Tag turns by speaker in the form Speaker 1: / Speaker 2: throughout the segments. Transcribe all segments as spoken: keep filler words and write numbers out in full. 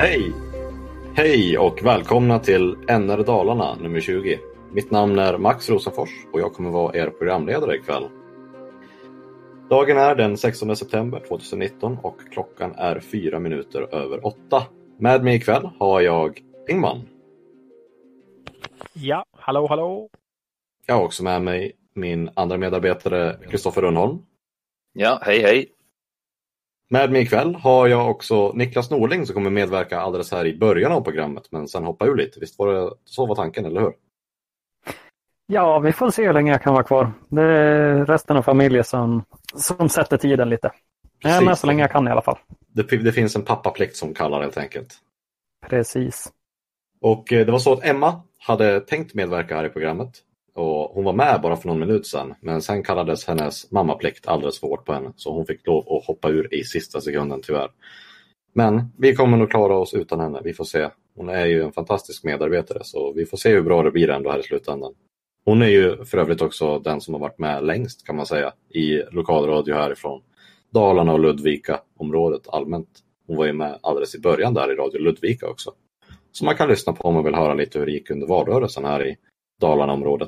Speaker 1: Hej! Hej och välkomna till N R Dalarna nummer tjugo. Mitt namn är Max Rosenfors och jag kommer vara er programledare ikväll. Dagen är den sextonde september tjugonitton och klockan är fyra minuter över åtta. Med mig ikväll har jag Ingman.
Speaker 2: Ja, hallå, hallå.
Speaker 1: Jag har också med mig min andra medarbetare Kristoffer Rönnholm.
Speaker 3: Ja, hej hej.
Speaker 1: Med mig ikväll har jag också Niklas Norling som kommer medverka alldeles här i början av programmet men sen hoppa ur lite. Visst var det så var tanken, eller hur?
Speaker 2: Ja, vi får se hur länge jag kan vara kvar. Det är resten av familjen som, som sätter tiden lite. Jag är med så länge jag kan i alla fall.
Speaker 1: Det, det finns en pappaplikt som kallar helt enkelt.
Speaker 2: Precis.
Speaker 1: Och det var så att Emma hade tänkt medverka här i programmet. Och hon var med bara för någon minut sedan. Men sen kallades hennes mammaplikt alldeles för hårt på henne. Så hon fick lov att hoppa ur i sista sekunden tyvärr. Men vi kommer nog klara oss utan henne. Vi får se. Hon är ju en fantastisk medarbetare. Så vi får se hur bra det blir ändå här i slutändan. Hon är ju för övrigt också den som har varit med längst kan man säga. I lokalradio härifrån Dalarna och Ludvika-området allmänt. Hon var ju med alldeles i början där i Radio Ludvika också. Så man kan lyssna på om man vill höra lite hur det gick under valrörelsen här i Dalarna-området.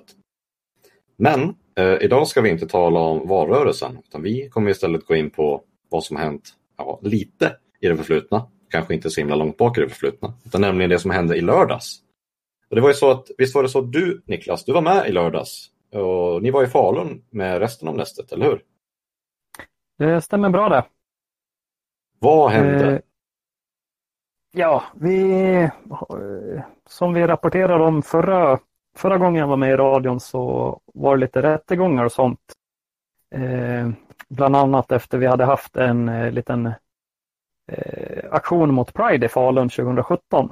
Speaker 1: Men eh, idag ska vi inte tala om valrörelsen utan vi kommer istället gå in på vad som har hänt ja, lite i det förflutna. Kanske inte så himla långt bak i det förflutna. Utan nämligen det som hände i lördags. Och det var ju så att, visst var det så att du Niklas, du var med i lördags. Och ni var i Falun med resten av nästet, eller hur?
Speaker 2: Det stämmer bra det.
Speaker 1: Vad hände?
Speaker 2: Eh, ja, vi som vi rapporterade om förra Förra gången jag var med i radion så var det lite rättegångar och sånt. Eh, bland annat efter vi hade haft en eh, liten eh, aktion mot Pride i Falun tjugosjutton.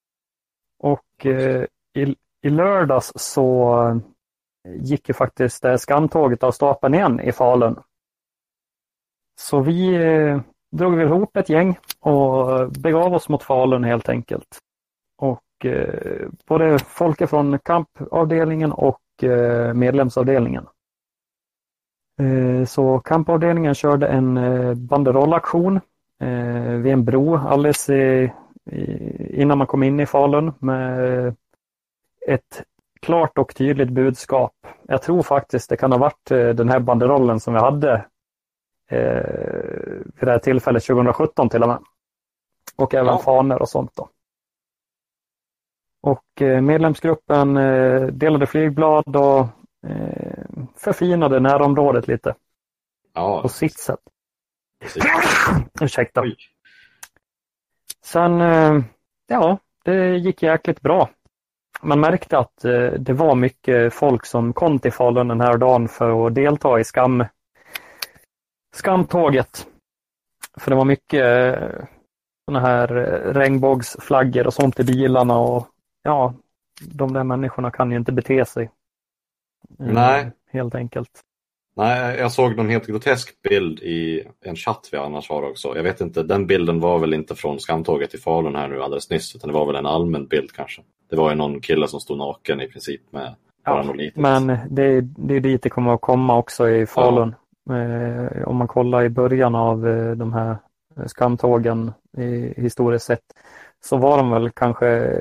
Speaker 2: Och eh, i, i lördags så gick ju faktiskt eh, skamtåget av stapeln igen i Falun. Så vi eh, drog väl ihop ett gäng och begav oss mot Falun helt enkelt. Och både folk från kampavdelningen och medlemsavdelningen. Så kampavdelningen körde en banderollaktion vid en bro alldeles innan man kom in i Falun med ett klart och tydligt budskap. Jag tror faktiskt det kan ha varit den här banderollen som vi hade vid det här tillfället tjugosjutton till och med. Och även ja. Faner och sånt då. Och medlemsgruppen delade flygblad och förfinade närområdet lite.
Speaker 1: Ja.
Speaker 2: På sitt sätt. Ursäkta. Oj. Sen, ja, det gick jäkligt bra. Man märkte att det var mycket folk som kom till Falun den här dagen för att delta i skam, skamtåget. För det var mycket såna här regnbågsflaggor och sånt i bilarna och ja, de där människorna kan ju inte bete sig.
Speaker 1: Nej.
Speaker 2: Helt enkelt.
Speaker 1: Nej, jag såg någon helt grotesk bild i en chatt vi annars har också. Jag vet inte, den bilden var väl inte från skamtåget i Falun här nu alldeles nyss. Utan det var väl en allmän bild kanske. Det var ju någon kille som stod naken i princip med bara något litet.
Speaker 2: Men det, det är dit det kommer att komma också i Falun. Ja. Eh, om man kollar i början av eh, de här skamtågen i, historiskt sett. Så var de väl kanske...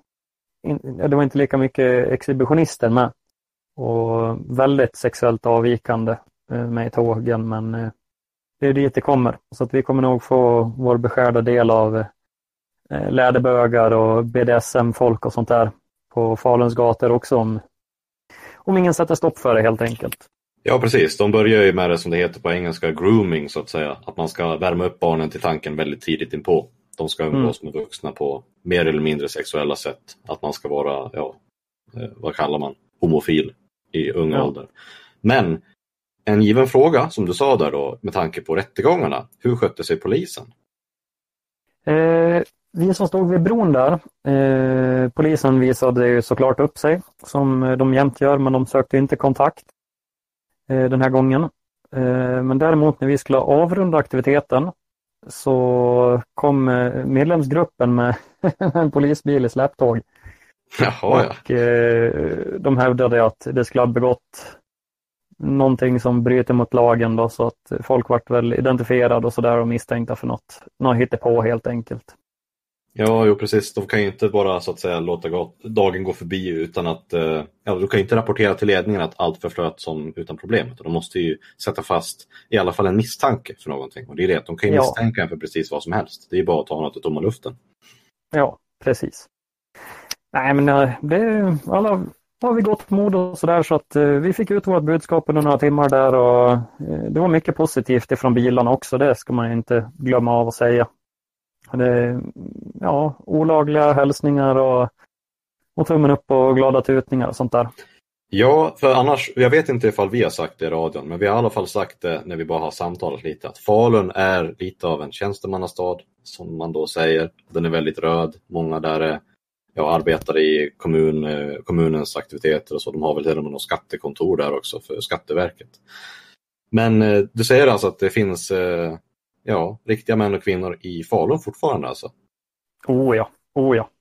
Speaker 2: Det var inte lika mycket exhibitionister med. Och väldigt sexuellt avvikande med i tågen. Men det är dit det kommer. Så att vi kommer nog få vår beskärda del av läderbögar och B D S M-folk och sånt där. På Faluns gator också. Om, om ingen sätter stopp för det helt enkelt.
Speaker 1: Ja precis, de börjar ju med det som det heter på engelska grooming så att säga. Att man ska värma upp barnen till tanken väldigt tidigt inpå. De ska umgås mm. med vuxna på mer eller mindre sexuella sätt. Att man ska vara, ja, vad kallar man, homofil i ung ja. ålder. Men en given fråga som du sa där då, med tanke på rättegångarna. Hur skötte sig polisen?
Speaker 2: Eh, vi som stod vid bron där, eh, polisen visade ju såklart upp sig. Som de jämt gör, men de sökte inte kontakt eh, den här gången. Eh, men däremot när vi skulle avrunda aktiviteten så kom medlemsgruppen med en polisbil i släptåg.
Speaker 1: Jaha,
Speaker 2: och ja. eh, de hävdade att det skulle ha begått någonting som bryter mot lagen då, så att folk vart väl identifierade och sådär och misstänkta för något, något hittepå helt enkelt.
Speaker 1: Ja, jo precis. De kan ju inte bara så att säga låta gå, dagen gå förbi utan att, eh, ja, de kan ju inte rapportera till ledningen att allt förflöt som utan problem. De måste ju sätta fast i alla fall en misstanke för någonting. Och det är det, de kan ju ja. misstänka för precis vad som helst. Det är bara att ta något i tomma luften.
Speaker 2: Ja, precis. Nej, men det, alla har vi gott mod och sådär, så att eh, vi fick ut vårt budskap under några timmar där, och eh, det var mycket positivt ifrån bilarna också, det ska man inte glömma av att säga. Det, ja, olagliga hälsningar och, och tummen upp och glada tutningar och sånt där.
Speaker 1: Ja, för annars, jag vet inte ifall vi har sagt det i radion, men vi har i alla fall sagt det när vi bara har samtalat lite, att Falun är lite av en tjänstemannastad, som man då säger. Den är väldigt röd, många där är, ja, arbetar i kommun, kommunens aktiviteter och så. De har väl till och med något skattekontor där också för Skatteverket. Men du säger alltså att det finns, ja, riktiga män och kvinnor i Falun fortfarande alltså?
Speaker 2: Oh ja, oh ja.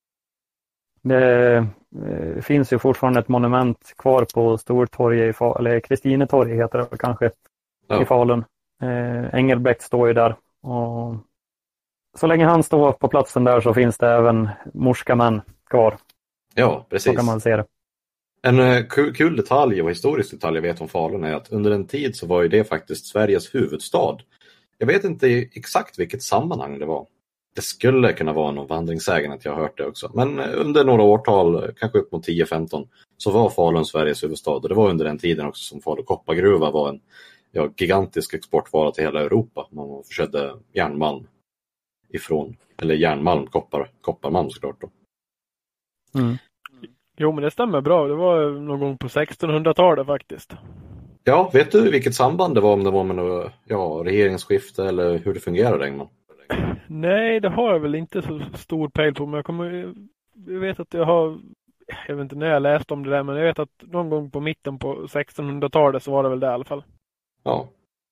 Speaker 2: Det eh, finns ju fortfarande ett monument kvar på Stortorget i Falun, eller Kristinetorget heter det kanske, ja. I Falun. Eh, Engelbrekt står ju där, och så länge han står på platsen där så finns det även morska män kvar.
Speaker 1: Ja, precis.
Speaker 2: Så kan man se det.
Speaker 1: En uh, kul, kul detalj och historisk detalj jag vet om Falun är att under en tid så var ju det faktiskt Sveriges huvudstad. Jag vet inte exakt vilket sammanhang det var. Det skulle kunna vara någon vandringssägen att jag har hört det också. Men under några årtal, kanske upp mot tio femton, så var Falun Sveriges huvudstad. Och det var under den tiden också som Falu koppargruva var en, ja, gigantisk exportvara till hela Europa. Man försökte järnmalm ifrån, eller järnmalm, koppar, kopparmalm såklart då.
Speaker 4: Mm. Jo, men det stämmer bra. Det var någon gång på sextonhundratalet faktiskt.
Speaker 1: Ja, vet du vilket samband det var, om det var med något, ja, regeringsskifte eller hur det fungerade, Engman?
Speaker 4: Nej, det har jag väl inte så stor pejl på, men jag kommer, jag vet att jag har, jag vet inte när jag läste om det där, men jag vet att någon gång på mitten på sextonhundratalet så var det väl det i alla fall.
Speaker 1: Ja.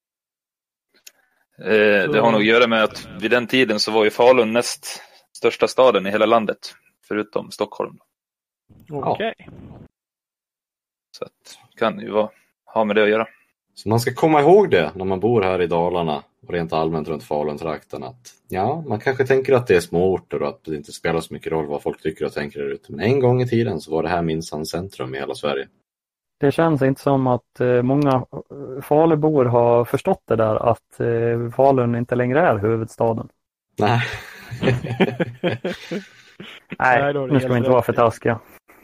Speaker 3: Eh, det har nog att göra med att vid den tiden så var ju Falun näst största staden i hela landet, förutom Stockholm.
Speaker 4: Okej. Okay.
Speaker 3: Så att kan ju vara, ha med det att göra.
Speaker 1: Så man ska komma ihåg det när man bor här i Dalarna och rent allmänt runt Falun-trakten, att ja, man kanske tänker att det är små orter och att det inte spelar så mycket roll vad folk tycker och tänker där ute. Men en gång i tiden så var det här minsann centrum i hela Sverige.
Speaker 2: Det känns inte som att eh, många Falubor har förstått det där, att eh, Falun inte längre är huvudstaden.
Speaker 1: Nej.
Speaker 2: Nej, nu ska vi inte vara för taskiga.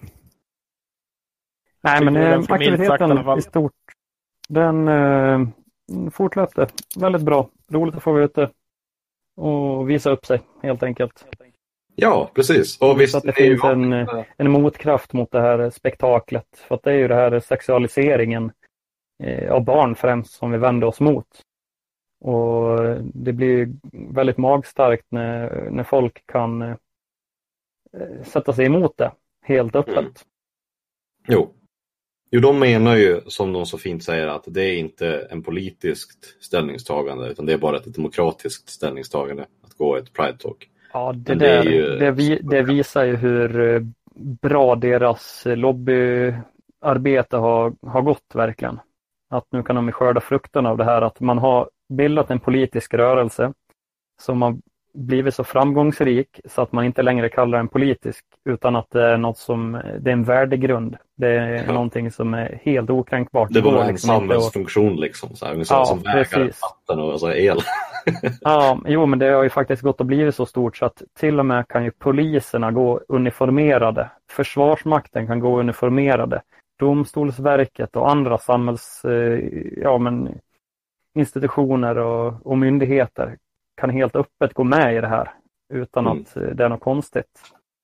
Speaker 2: Nej, men eh, aktiviteten i stort, den eh, fortlöpte väldigt bra. Roligt att få vara ute och visa upp sig, helt enkelt.
Speaker 1: Ja, precis. Och visst,
Speaker 2: att det finns en, en motkraft mot det här spektaklet. För att det är ju det här sexualiseringen eh, av barn främst som vi vänder oss mot. Och det blir väldigt magstarkt när, när folk kan eh, sätta sig emot det helt öppet. Mm.
Speaker 1: Jo. Jo, de menar ju, som de så fint säger, att det är inte en politiskt ställningstagande, utan det är bara ett demokratiskt ställningstagande att gå ett Pride-talk.
Speaker 2: Ja, det, det, där, ju... det, vi, det visar ju hur bra deras lobbyarbete har, har gått verkligen. Att nu kan de skörda frukten av det här, att man har bildat en politisk rörelse som har blivit så framgångsrik så att man inte längre kallar den politisk, utan att det är något som, det är en värdegrund. Det är ja. någonting som är helt okränkbart.
Speaker 1: Det var en liksom samhällsfunktion liksom, så här, ungefär ja, som vägar, vatten och alltså el.
Speaker 2: Ja, jo, men det har ju faktiskt gått att bli så stort så att till och med kan ju poliserna gå uniformerade. Försvarsmakten kan gå uniformerade. Domstolsverket och andra samhälls, ja, men institutioner och, och myndigheter kan helt öppet gå med i det här utan mm. att det är något konstigt.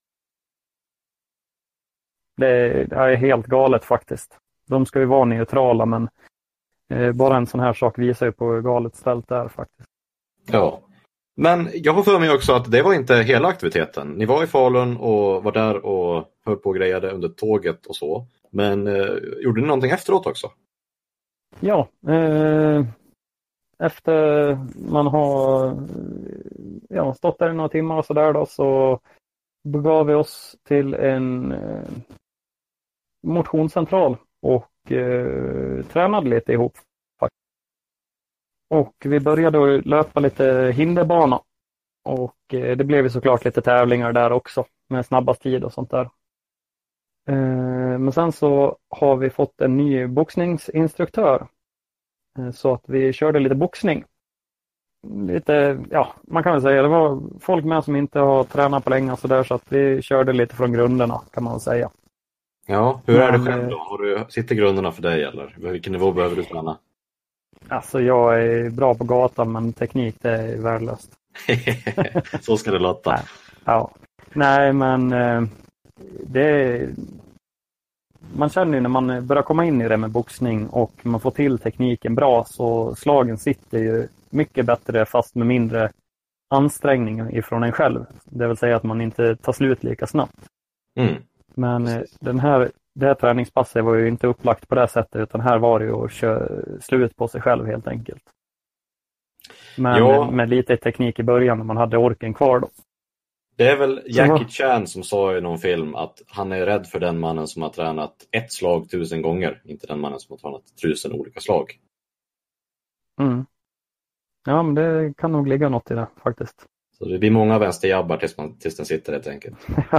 Speaker 2: Det, det är helt galet faktiskt. De ska ju vara neutrala, men eh, bara en sån här sak visar ju på hur galet ställt det är faktiskt.
Speaker 1: Ja, men jag har för mig också att det var inte hela aktiviteten. Ni var i Falun och var där och höll på och grejade under tåget och så. Men eh, gjorde ni någonting efteråt också?
Speaker 2: Ja, eh, efter man har ja, stått där i några timmar och sådär då, så begav vi oss till en eh, motionscentral och eh, tränade lite ihop. Och vi började löpa lite hinderbana. Och eh, det blev ju såklart lite tävlingar där också med snabbast tid och sånt där. Eh, men sen så har vi fått en ny boxningsinstruktör. Eh, så att vi körde lite boxning. Lite, ja, man kan väl säga det var folk med som inte har tränat på länge och så där, så att vi körde lite från grunderna kan man säga.
Speaker 1: Ja, hur är det
Speaker 2: Men,
Speaker 1: själv då? Har du, sitter grunderna för dig eller? Vilken nivå behöver du träna?
Speaker 2: Alltså jag är bra på gatan men teknik det är värdelöst.
Speaker 1: Så ska det låta.
Speaker 2: Nej, ja. Nej men eh, det man känner ju när man börjar komma in i det med boxning och man får till tekniken bra så slagen sitter ju mycket bättre fast med mindre ansträngning ifrån en själv. Det vill säga att man inte tar slut lika snabbt.
Speaker 1: Mm.
Speaker 2: Men eh, den här, det här träningspasset var ju inte upplagt på det sättet utan här var det ju att köra slut på sig själv helt enkelt. Men
Speaker 1: Ja.
Speaker 2: med lite teknik i början när man hade orken kvar då.
Speaker 1: Det är väl Jackie
Speaker 2: Så...
Speaker 1: Chan som sa i någon film att han är rädd för den mannen som har tränat ett slag tusen gånger. Inte den mannen som har tränat tusen olika slag.
Speaker 2: Mm. Ja, men det kan nog ligga något i det faktiskt.
Speaker 1: Så det blir många vänsterjabbar tills, man, tills den sitter helt enkelt.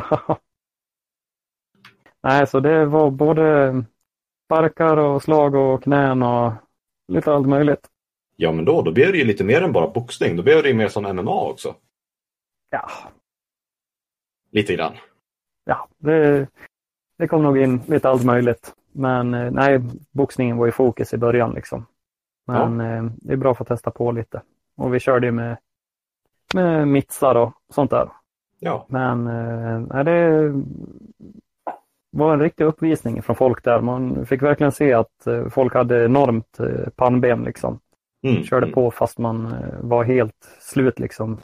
Speaker 2: Nej, så det var både sparkar och slag och knän och lite allt möjligt.
Speaker 1: Ja, men då, då blir det ju lite mer än bara boxning. Då blir det ju mer som M M A också.
Speaker 2: Ja,
Speaker 1: Lite grann.
Speaker 2: ja det, det kom nog in lite allt möjligt. Men eh, nej, boxningen var ju fokus i början liksom. Men
Speaker 1: Ja.
Speaker 2: eh, det är bra för att testa på lite. Och vi körde ju med, med mittsar och sånt där.
Speaker 1: Ja,
Speaker 2: Men eh, nej, det var en riktig uppvisning från folk där. Man fick verkligen se att eh, folk hade enormt eh, pannben liksom.
Speaker 1: mm.
Speaker 2: Körde
Speaker 1: mm.
Speaker 2: på fast man eh, var helt slut liksom.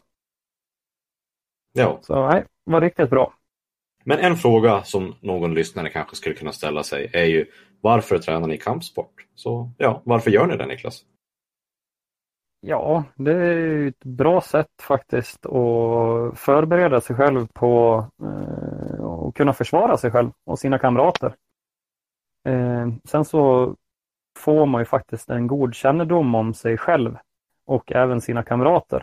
Speaker 1: Ja.
Speaker 2: Så nej, var riktigt bra.
Speaker 1: Men en fråga som någon lyssnare kanske skulle kunna ställa sig är ju varför tränar ni kampsport? Så ja, varför gör ni det, Niklas?
Speaker 2: Ja, det är ju ett bra sätt faktiskt att förbereda sig själv på eh, och kunna försvara sig själv och sina kamrater. Eh, sen så får man ju faktiskt en god kännedom om sig själv och även sina kamrater.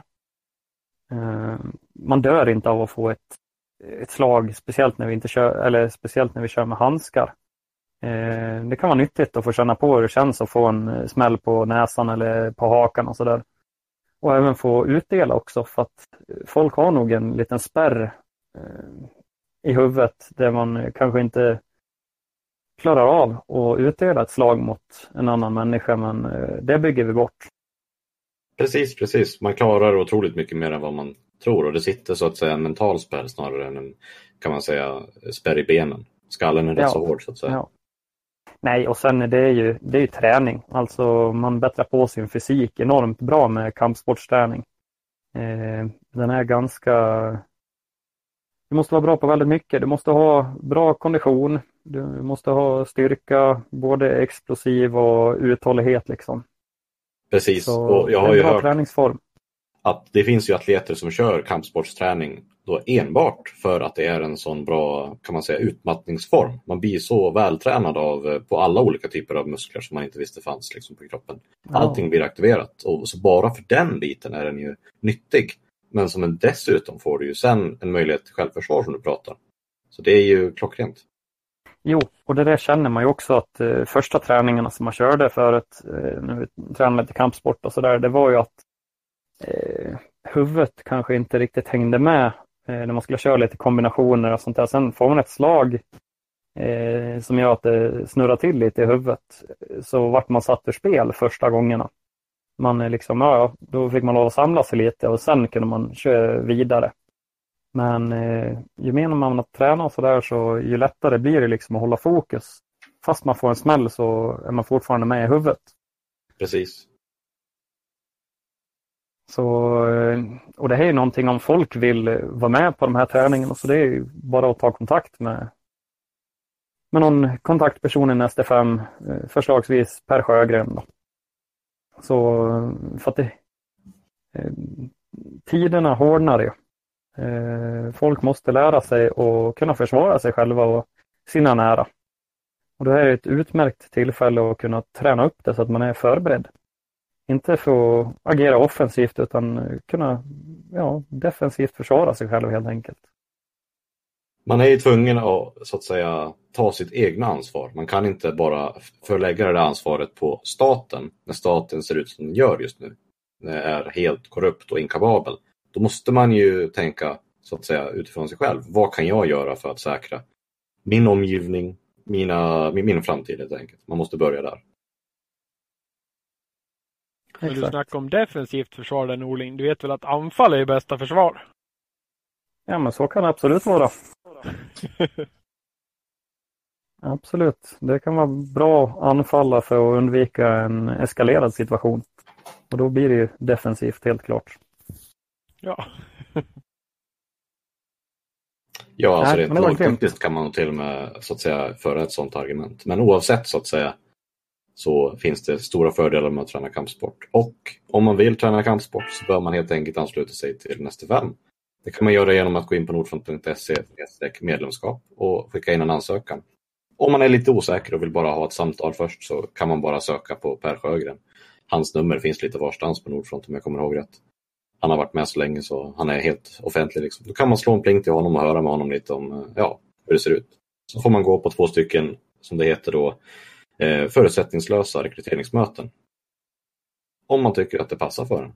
Speaker 2: Eh, man dör inte av att få ett, ett slag, speciellt när vi inte kör, eller speciellt när vi kör med handskar. Eh, det kan vara nyttigt att få känna på hur det känns att få en smäll på näsan eller på hakan och sådär. Och även få utdela också, för att folk har nog en liten spärr eh, i huvudet där man kanske inte klarar av att utdela ett slag mot en annan människa, men eh, det bygger vi bort.
Speaker 1: Precis, precis. Man klarar otroligt mycket mer än vad man tror. Och det sitter så att säga en mental spärr snarare än en, kan man säga, spärr i benen. Skallen är rätt
Speaker 2: Ja.
Speaker 1: så hård så att säga. Ja.
Speaker 2: Nej, och sen är det ju, det är ju träning. Alltså man bättrar på sin fysik enormt bra med kampsportsträning. Eh, den är ganska... Du måste vara bra på väldigt mycket. Du måste ha bra kondition. Du måste ha styrka, både explosiv och uthållighet liksom.
Speaker 1: Precis.
Speaker 2: Så
Speaker 1: Och jag har
Speaker 2: det är
Speaker 1: ju
Speaker 2: en bra
Speaker 1: hört
Speaker 2: träningsform.
Speaker 1: att det finns ju atleter som kör kampsportsträning då enbart för att det är en sån bra, kan man säga, utmattningsform. Man blir så vältränad av på alla olika typer av muskler som man inte visste fanns liksom på kroppen.
Speaker 2: Ja.
Speaker 1: Allting blir aktiverat och så bara för den biten är den ju nyttig. Men som en dessutom får du ju sen en möjlighet till självförsvar som du pratar. Så det är ju klockrent.
Speaker 2: Jo, och det där känner man ju också att eh, första träningarna som man körde förut, eh, när vi tränade lite kampsport och sådär, det var ju att eh, huvudet kanske inte riktigt hängde med eh, när man skulle köra lite kombinationer och sånt där. Sen får man ett slag eh, som gör att det snurrar till lite i huvudet. Så vart man satt ur spel första gångerna. Man är liksom, ja, då fick man lov att samla sig lite och sen kunde man köra vidare. Men eh, ju mer man att träna och sådär, så ju lättare blir det liksom att hålla fokus. Fast man får en smäll så är man fortfarande med i huvudet.
Speaker 1: Precis.
Speaker 2: Så, och det här är någonting om folk vill vara med på de här träningarna, så det är ju bara att ta kontakt med, med någon kontaktperson i S D fem, förslagsvis Per Sjögren då. Så för att det, tiderna hårdnar ju. Folk måste lära sig och kunna försvara sig själva och sina nära. Och det här är ett utmärkt tillfälle att kunna träna upp det så att man är förberedd. Inte för att agera offensivt utan kunna ja, defensivt försvara sig själv helt enkelt.
Speaker 1: Man är ju tvungen att, så att säga, ta sitt egna ansvar. Man kan inte bara förlägga det ansvaret på staten när staten ser ut som den gör just nu. Den är helt korrupt och inkapabel. Då måste man ju tänka, så att säga, utifrån sig själv. Vad kan jag göra för att säkra min omgivning, mina, min, min framtid helt enkelt. Man måste börja där.
Speaker 4: Men du snackar om defensivt försvar där, Norling. Du vet väl att anfall är ju bästa försvar?
Speaker 2: Ja, men så kan det absolut vara. Absolut. Det kan vara bra att anfalla för att undvika en eskalerad situation. Och då blir det ju defensivt, helt klart.
Speaker 4: Ja.
Speaker 1: Ja, alltså
Speaker 2: Nej,
Speaker 1: rent lagtekniskt kan man till och med, så att säga, föra ett sådant argument. Men oavsett, så att säga, så finns det stora fördelar med att träna kampsport. Och om man vill träna kampsport så bör man helt enkelt ansluta sig till N S T fem. Det kan man göra genom att gå in på nordfront punkt se medlemskap och skicka in en ansökan. Om man är lite osäker och vill bara ha ett samtal först så kan man bara söka på Per Sjögren. Hans nummer finns lite varstans på Nordfront om jag kommer ihåg rätt. Han har varit med så länge så han är helt offentlig. Liksom. Då kan man slå en pling till honom och höra med honom lite om ja, hur det ser ut. Så får man gå på två stycken, som det heter då, eh, förutsättningslösa rekryteringsmöten. Om man tycker att det passar för en.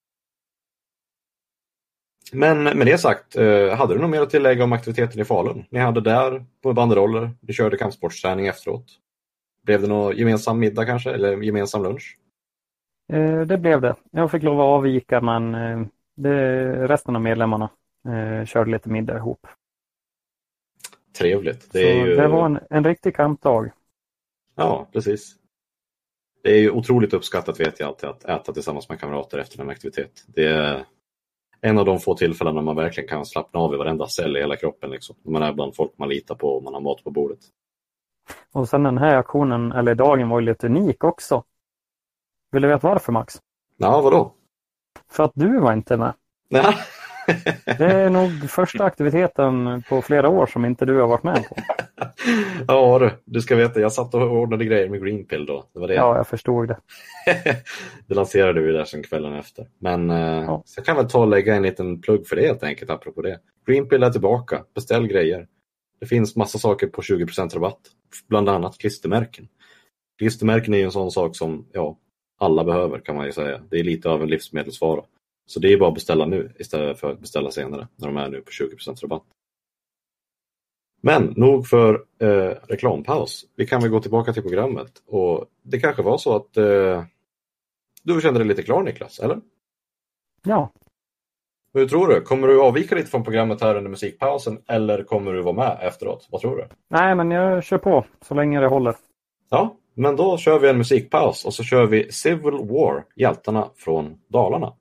Speaker 1: Men med det sagt, eh, hade du något mer att tillägga om aktiviteten i Falun? Ni hade där på banderoller, ni körde kampsportsträning efteråt. Blev det någon gemensam middag kanske, eller gemensam lunch?
Speaker 2: Eh, det blev det. Jag fick lov att avvika, men eh, det, resten av medlemmarna eh, körde lite middag ihop.
Speaker 1: Trevligt. Det, är
Speaker 2: Så
Speaker 1: ju...
Speaker 2: det var en, en riktig kampdag.
Speaker 1: Ja, precis. Det är ju otroligt uppskattat, vet jag alltid, att äta tillsammans med kamrater efter en aktivitet. Det är en av de få tillfällen när man verkligen kan slappna av i varenda cell i hela kroppen. Liksom. Man är bland folk man litar på och man har mat på bordet.
Speaker 2: Och sen den här aktionen, eller dagen, var ju lite unik också. Vill du veta varför, Max?
Speaker 1: Ja, vadå?
Speaker 2: För att du var inte med.
Speaker 1: Ja.
Speaker 2: Det är nog första aktiviteten på flera år som inte du har varit med på.
Speaker 1: Ja du, du ska veta, jag satt och ordnade grejer med Greenpill då. Det var det.
Speaker 2: Ja, jag förstod det.
Speaker 1: Det lanserade vi där sen kvällen efter. Men
Speaker 2: ja.
Speaker 1: eh, så jag kan väl ta och lägga en liten plugg för det helt enkelt, apropå det. Greenpill är tillbaka, beställ grejer. Det finns massa saker på tjugo procent rabatt. Bland annat klistermärken. Klistermärken är ju en sån sak som ja, alla behöver, kan man ju säga. Det är lite av en livsmedelsvara. Så det är bara att beställa nu istället för att beställa senare när de är nu på tjugo procent rabatt. Men nog för eh, reklampaus. Vi kan väl gå tillbaka till programmet. Och det kanske var så att eh, du kände dig lite klar, Niklas, eller?
Speaker 2: Ja.
Speaker 1: Hur tror du? Kommer du avvika lite från programmet här under musikpausen eller kommer du vara med efteråt? Vad tror du?
Speaker 2: Nej, men jag kör på så länge det håller.
Speaker 1: Ja, men då kör vi en musikpaus och så kör vi Civil War, hjältarna från Dalarna.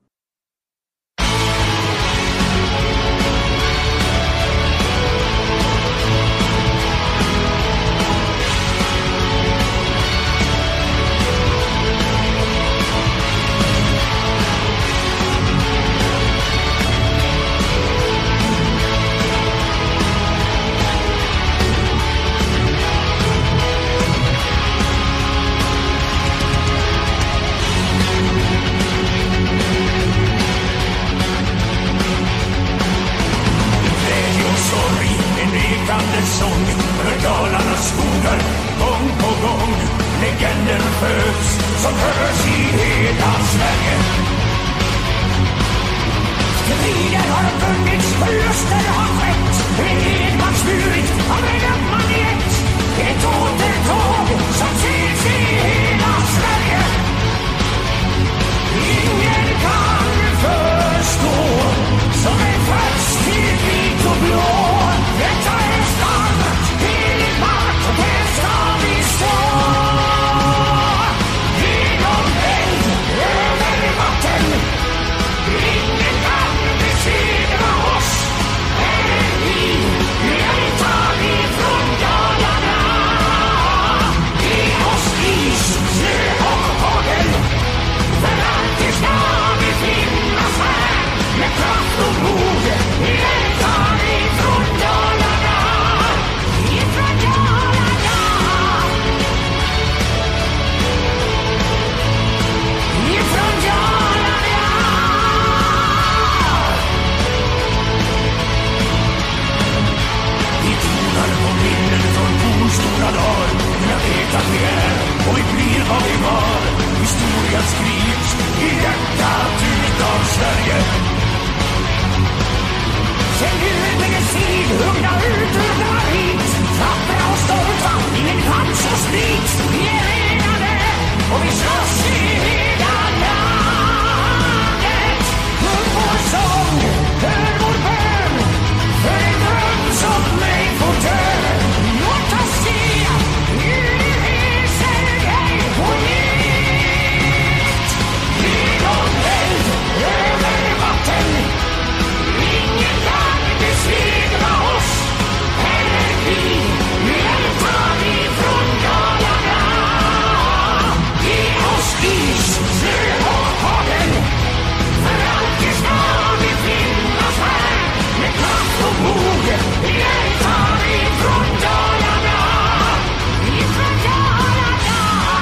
Speaker 5: Tagna ut ur våra hit, tappra och stolta, ingen chans och sprit. Vi är renade och vi slåss i hela landet. Sjung vår sång, hör vår bön, för en dröm som mig får dö. Låt oss se hur du reser dig på nytt. Genom eld, över vatten, ingen kan besegra oss. Här är vi, hjältar ifrån Dalarna. Ge oss is, snö och hagel, för alltid ska vi finnas här. Med kraft och mod, hjältar ifrån Dalarna. Ifrån Dalarna.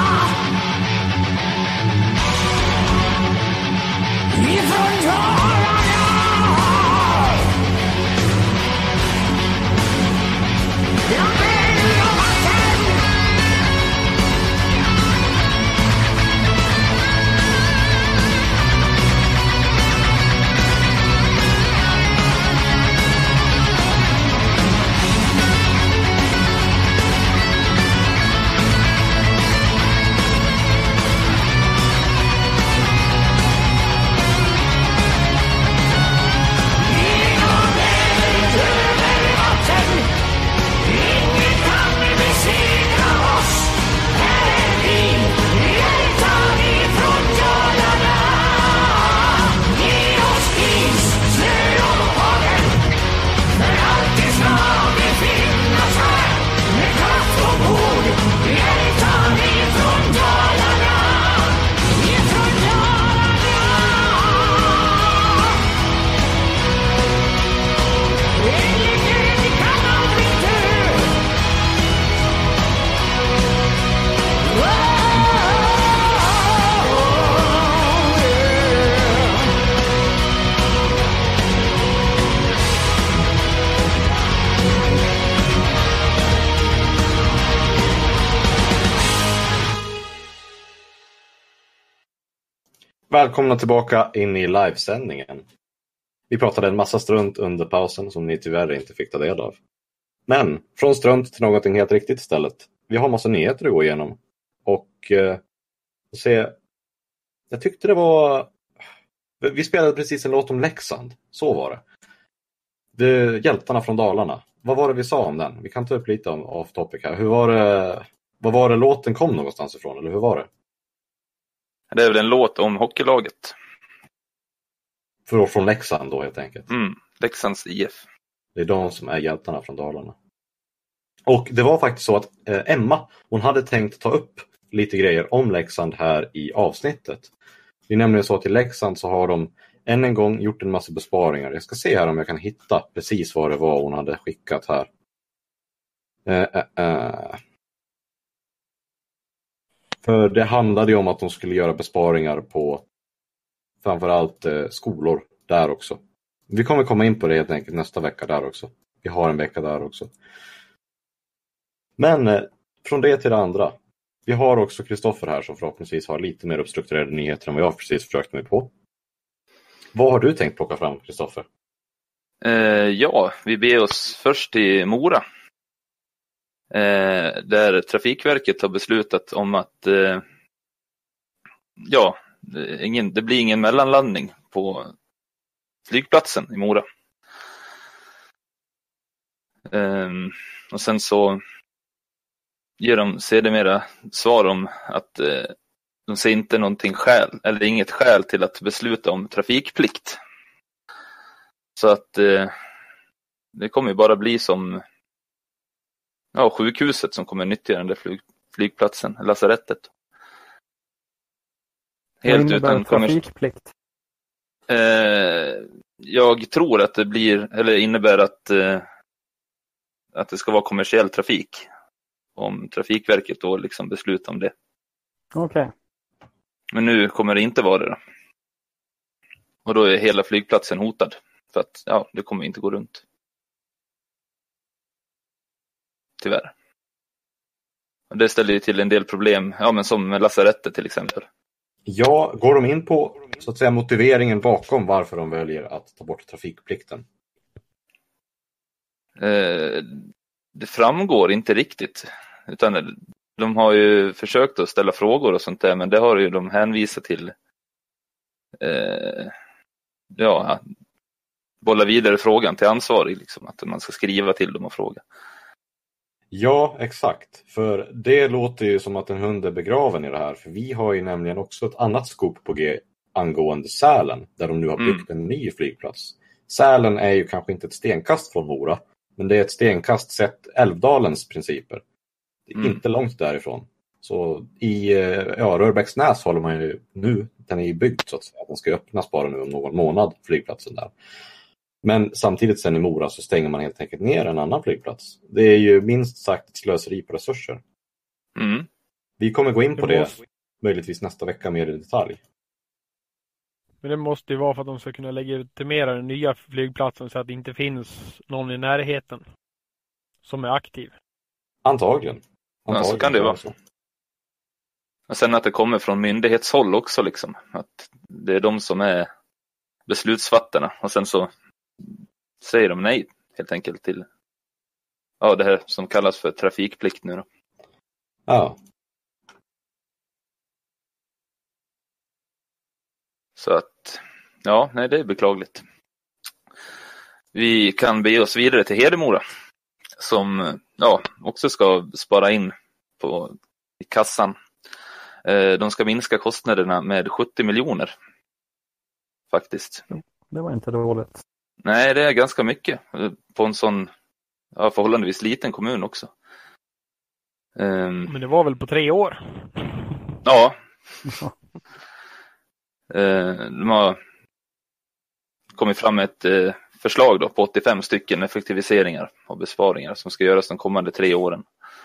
Speaker 5: Ifrån Dalarna. Jag ber om vatten. Genom eld, över vatten, ingen kan besegra oss. Här är vi, hjältar ifrån Dalarna. Ge oss is, snö och hagel, för alltid ska vi finnas här. Med kraft och mod, hjältar ifrån Dalarna. Ifrån Dalarna. Ingen kan aldrig dö.
Speaker 1: Välkomna tillbaka in i livesändningen. Vi pratade en massa strunt under pausen som ni tyvärr inte fick ta del av. Men från strunt till någonting helt riktigt istället. Vi har massa nyheter att gå igenom. Och eh, se, jag tyckte det var... Vi spelade precis en låt om Leksand. Så var det. Det hjältarna från Dalarna. Vad var det vi sa om den? Vi kan ta upp lite om off topic här. Hur var det... Vad var det låten kom någonstans ifrån? Eller hur var det?
Speaker 3: Det är väl en låt om hockeylaget.
Speaker 1: För från Leksand då helt enkelt.
Speaker 3: Mm, Leksands I F.
Speaker 1: Det är de som är hjältarna från Dalarna. Och det var faktiskt så att eh, Emma, hon hade tänkt ta upp lite grejer om Leksand här i avsnittet. Det är nämligen så att i Leksand så har de än en gång gjort en massa besparingar. Jag ska se här om jag kan hitta precis vad det var hon hade skickat här. Eh, eh, eh. För det handlade ju om att de skulle göra besparingar på framförallt eh, skolor där också. Vi kommer komma in på det helt enkelt nästa vecka där också. Vi har en vecka där också. Men eh, från det till det andra. Vi har också Kristoffer här som förhoppningsvis har lite mer uppstrukturerade nyheter än vad jag precis försökt mig på. Vad har du tänkt plocka fram, Kristoffer?
Speaker 3: Eh, ja, vi beger oss först till Mora. Eh, där Trafikverket har beslutat om att eh, ja, ingen, det blir ingen mellanlandning på flygplatsen i Mora. Eh, och sen så ger de sedermera svar om att eh, de ser inte någonting skäl, eller inget skäl till att besluta om trafikplikt. Så att eh, det kommer ju bara bli som ja, sjukhuset som kommer nyttja den där flyg, flygplatsen, lasarettet. Helt utan
Speaker 2: trafikplikt.
Speaker 3: Eh, jag tror att det blir, eller innebär att eh, att det ska vara kommersiell trafik. Om Trafikverket då liksom beslutar om det.
Speaker 2: Okej. Okay.
Speaker 3: Men nu kommer det inte vara det då. Och då är hela flygplatsen hotad. För att ja, det kommer inte gå runt. Tyvärr. Och det ställer ju till en del problem. Ja, men som med lasarettet till exempel.
Speaker 1: Ja, går de in på så att säga motiveringen bakom varför de väljer att ta bort trafikplikten?
Speaker 3: Eh, det framgår inte riktigt. Utan de har ju försökt att ställa frågor och sånt där, men det har ju de hänvisat till. Eh, ja, bolla vidare frågan till ansvarig, liksom, att man ska skriva till dem och fråga.
Speaker 1: Ja, exakt. För det låter ju som att en hund är begraven i det här. För vi har ju nämligen också ett annat scoop på G angående Sälen, där de nu har byggt mm. en ny flygplats. Sälen är ju kanske inte ett stenkast från Mora, men det är ett stenkast sett Älvdalens principer. Det är mm. inte långt därifrån. Så i ja, Rörbäcksnäs håller man ju nu, den är ju byggd så att säga. Den ska öppnas bara nu om någon månad, flygplatsen där. Men samtidigt sen i Mora så stänger man helt enkelt ner en annan flygplats. Det är ju minst sagt ett slöseri på resurser.
Speaker 3: Mm.
Speaker 1: Vi kommer gå in på det,
Speaker 4: måste...
Speaker 1: det möjligtvis nästa vecka mer i detalj.
Speaker 4: Men det måste ju vara för att de ska kunna legitimera den nya flygplatsen så att det inte finns någon i närheten som är aktiv.
Speaker 1: Antagligen.
Speaker 3: Ja,
Speaker 1: Antagligen
Speaker 3: så kan det vara.
Speaker 1: Så.
Speaker 3: Och sen att det kommer från myndighetshåll också, liksom. Att det är de som är beslutsfattarna. Och sen så säger de nej helt enkelt till ja, det här som kallas för trafikplikt nu då.
Speaker 1: Ja.
Speaker 3: Så att ja, nej, det är beklagligt. Vi kan bege oss vidare till Hedemora som ja, också ska spara in på i kassan. De ska minska kostnaderna med sjuttio miljoner. Faktiskt.
Speaker 2: Det var inte dåligt.
Speaker 3: Nej, det är ganska mycket. På en sån ja, förhållandevis liten kommun också. Um,
Speaker 4: Men det var väl på tre år?
Speaker 3: Ja. uh, de har kommit fram med ett uh, förslag då på åttiofem stycken effektiviseringar och besparingar som ska göras de kommande tre åren.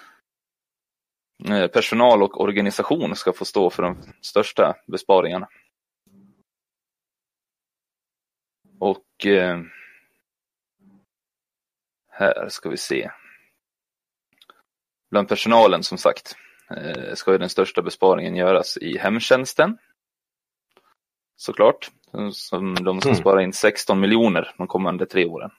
Speaker 3: Uh, personal och organisation ska få stå för de största besparingarna. Och eh, här ska vi se. Bland personalen som sagt eh, ska ju den största besparingen göras i hemtjänsten. Såklart. Som de ska mm. spara in sexton miljoner de kommande tre åren.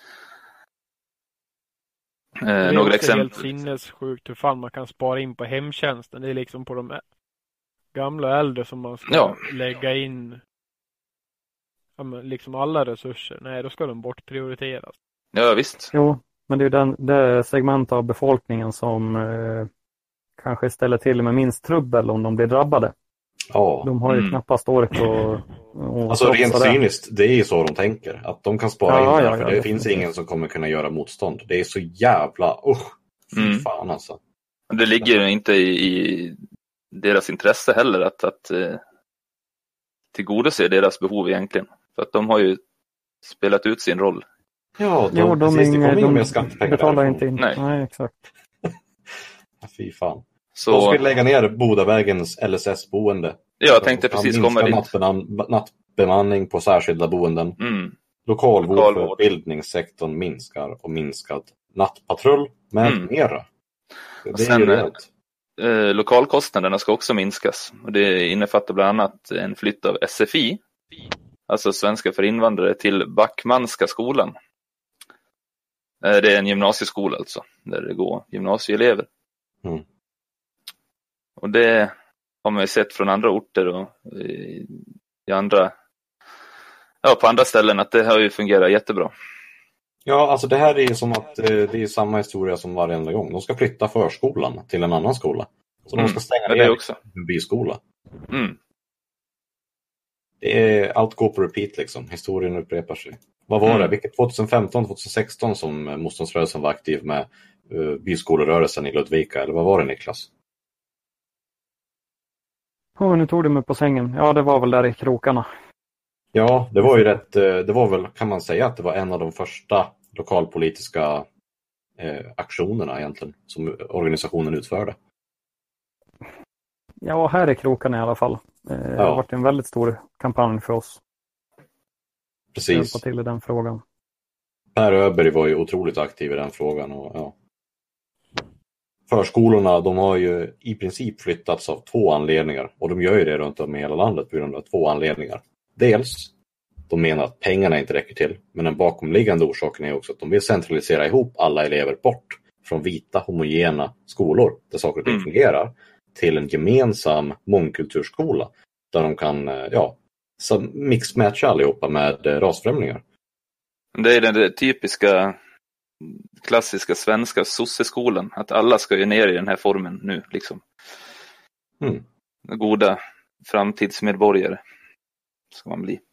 Speaker 3: Eh,
Speaker 4: det är
Speaker 3: några
Speaker 4: också
Speaker 3: exempel.
Speaker 4: Helt sinnessjukt hur fan man kan spara in på hemtjänsten. Det är liksom på de gamla äldre som man ska
Speaker 3: ja.
Speaker 4: lägga in. Ja, men liksom alla resurser. Nej, då ska de bortprioriteras.
Speaker 3: Ja, visst.
Speaker 2: Jo, men det är ju den, det segment av befolkningen som eh, kanske ställer till med minst trubbel om de blir drabbade.
Speaker 1: Ja.
Speaker 2: De har ju
Speaker 3: mm.
Speaker 2: knappast ork och, och
Speaker 1: alltså rent cyniskt, det är ju så de tänker. Att de kan spara
Speaker 2: ja,
Speaker 1: in
Speaker 2: ja,
Speaker 1: där, för
Speaker 2: ja,
Speaker 1: det
Speaker 2: ja,
Speaker 1: finns
Speaker 2: ja.
Speaker 1: ingen som kommer kunna göra motstånd. Det är så jävla, usch, fy
Speaker 3: Mm.
Speaker 1: fan alltså.
Speaker 3: Det ligger ju inte i, i deras intresse heller att, att eh, tillgodose deras behov egentligen. För att de har ju spelat ut sin roll.
Speaker 1: Ja, de,
Speaker 2: jo, de,
Speaker 1: precis, det kommer
Speaker 2: de,
Speaker 1: inga mer
Speaker 2: de
Speaker 1: skattepengar
Speaker 2: betalar
Speaker 1: därifrån.
Speaker 2: inte in.
Speaker 3: Nej.
Speaker 2: Nej, exakt.
Speaker 1: Ja, fy fan.
Speaker 3: Så,
Speaker 1: de ska lägga ner Bodavägens L S S-boende.
Speaker 3: ja, jag tänkte precis komma dit.
Speaker 1: Nattbeman- nattbemanning på särskilda boenden.
Speaker 3: Mm.
Speaker 1: Lokalvård,
Speaker 3: Lokalvård.
Speaker 1: för bildningssektorn minskar och minskad nattpatrull med
Speaker 3: Mm.
Speaker 1: mera. Det
Speaker 3: Och
Speaker 1: är
Speaker 3: sen,
Speaker 1: ju rejält.
Speaker 3: Eh, lokalkostnaderna ska också minskas. Och det innefattar bland annat en flytt av S F I, alltså svenska för invandrare, till Backmanska skolan. Eh, det är en gymnasieskola alltså, där det går gymnasieelever.
Speaker 1: Mm.
Speaker 3: Och det har man ju sett från andra orter och i, i andra, ja, på andra ställen att det har ju fungerat jättebra.
Speaker 1: Ja, alltså det här är ju som att eh, det är samma historia som varenda gång. De ska flytta förskolan till en annan skola. Så
Speaker 3: Mm.
Speaker 1: de ska stänga
Speaker 3: Ja, det
Speaker 1: ner
Speaker 3: också.
Speaker 1: en byskola.
Speaker 3: Mm.
Speaker 1: Det är allt går på repeat liksom. Historien upprepar sig. Vad var
Speaker 3: Mm.
Speaker 1: det? Vilket tjugohundrafemton tjugohundrasexton som motståndsrörelsen var aktiv med uh, byskolerörelsen i Ludvika? Eller vad var det, Niklas?
Speaker 2: Åh, nu tog du mig på sängen. Ja, det var väl där i krokarna.
Speaker 1: Ja, det var ju rätt, eh, det var väl, kan man säga, att det var en av de första lokalpolitiska eh, aktionerna egentligen som organisationen utförde.
Speaker 2: Ja, här i krokarna i alla fall. Eh, Det har varit en väldigt stor kampanj för oss.
Speaker 1: Precis.
Speaker 2: Hjälpa till i den frågan.
Speaker 1: Per Öberg var ju otroligt aktiv i den frågan. Och, ja. Förskolorna, de har ju i princip flyttats av två anledningar. Och de gör ju det runt om i hela landet på grund av två anledningar. Dels, De menar att pengarna inte räcker till. Men den bakomliggande orsaken är också att de vill centralisera ihop alla elever bort från vita homogena skolor där saker och ting
Speaker 3: Mm.
Speaker 1: fungerar till en gemensam mångkulturskola där de kan ja, mixmatcha allihopa med rasfrämlingar.
Speaker 3: Det är den där typiska klassiska svenska sosseskolan. Att alla ska ju ner i den här formen nu. Liksom.
Speaker 1: Mm.
Speaker 3: Goda framtidsmedborgare ska man bli.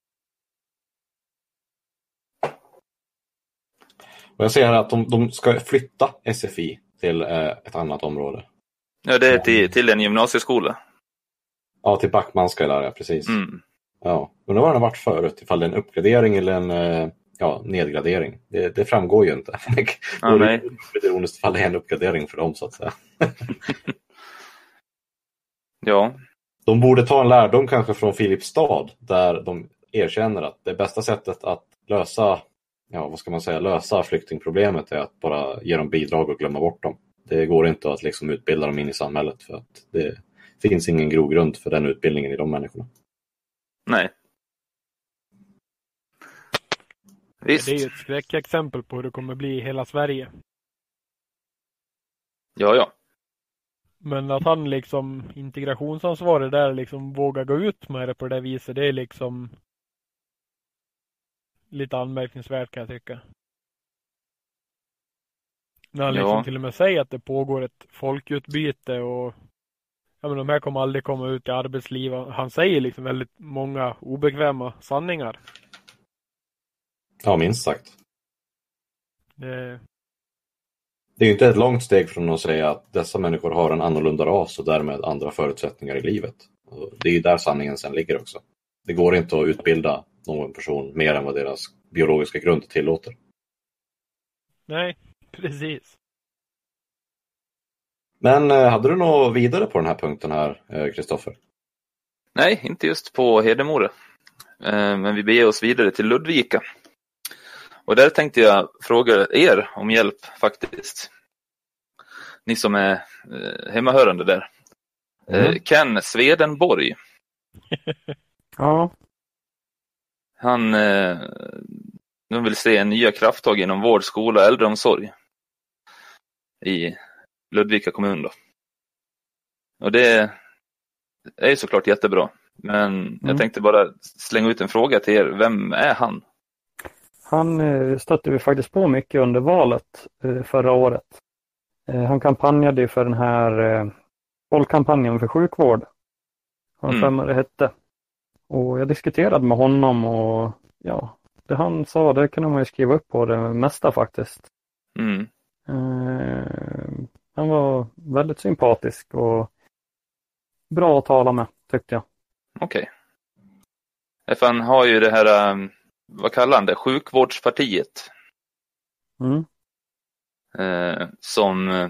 Speaker 1: Och jag ser här att de, de ska flytta S F I till eh, ett annat område.
Speaker 3: Ja, det är till, till en gymnasieskola.
Speaker 1: Ja, till Backmanska där, ja, precis.
Speaker 3: Mm.
Speaker 1: Ja, men det var den varit förut, ifall det är en uppgradering eller en eh, ja, nedgradering. Det, det framgår ju inte.
Speaker 3: Ja,
Speaker 1: det
Speaker 3: nej.
Speaker 1: är ironiskt ifall det är en uppgradering för dem, så att säga.
Speaker 3: Ja.
Speaker 1: De borde ta en lärdom kanske från Filipstad, där de erkänner att det bästa sättet att lösa, ja, vad ska man säga, lösa flyktingproblemet är att bara ge dem bidrag och glömma bort dem. Det går inte att liksom utbilda dem in i samhället, för att det finns ingen grogrund för den utbildningen i de människorna.
Speaker 3: Nej. Visst.
Speaker 4: Det är ju ett skräckexempel på hur det kommer bli i hela Sverige.
Speaker 3: Ja, ja.
Speaker 4: Men att han liksom integrationsansvarig där liksom vågar gå ut med det på det viset, det är liksom lite anmärkningsvärt, kan jag tycka. När han
Speaker 3: Ja.
Speaker 4: liksom till och med säger att det pågår ett folkutbyte och ja, men de här kommer aldrig komma ut i arbetslivet. Han säger liksom väldigt många obekväma sanningar.
Speaker 1: Ja, minst sagt.
Speaker 4: Det...
Speaker 1: Det är ju inte ett långt steg från att säga att dessa människor har en annorlunda ras och därmed andra förutsättningar i livet. Och det är ju där sanningen sen ligger också. Det går inte att utbilda någon person mer än vad deras biologiska grund tillåter.
Speaker 4: Nej, precis.
Speaker 1: Men eh, hade du något vidare på den här punkten här, Kristoffer?
Speaker 3: Nej, inte just på Hedemora. Eh, men vi beger oss vidare till Ludvika. Och där tänkte jag fråga er om hjälp faktiskt. Ni som är eh, hemmahörande där.
Speaker 1: Mm.
Speaker 3: Eh, Ken Swedenborg.
Speaker 2: Ja,
Speaker 3: Han eh, de vill se en nya krafttag inom vård, skola och äldreomsorg. I Ludvika kommun då. Och det är ju såklart jättebra. Men mm. jag tänkte bara slänga ut en fråga till er. Vem är han?
Speaker 2: han eh, stötte vi faktiskt på mycket under valet eh, förra året. Eh, han kampanjade ju för den här eh, folkkampanjen för sjukvård. Han mm. det hette. Och jag diskuterade med honom och ja, det han sa, det kunde man ju skriva upp på det mesta faktiskt.
Speaker 3: Mm.
Speaker 2: Eh, han var väldigt sympatisk och bra att tala med, tyckte jag.
Speaker 3: Okej. Okay. För han har ju det här, um, vad kallar han det? Sjukvårdspartiet.
Speaker 2: Mm.
Speaker 3: Eh, som eh,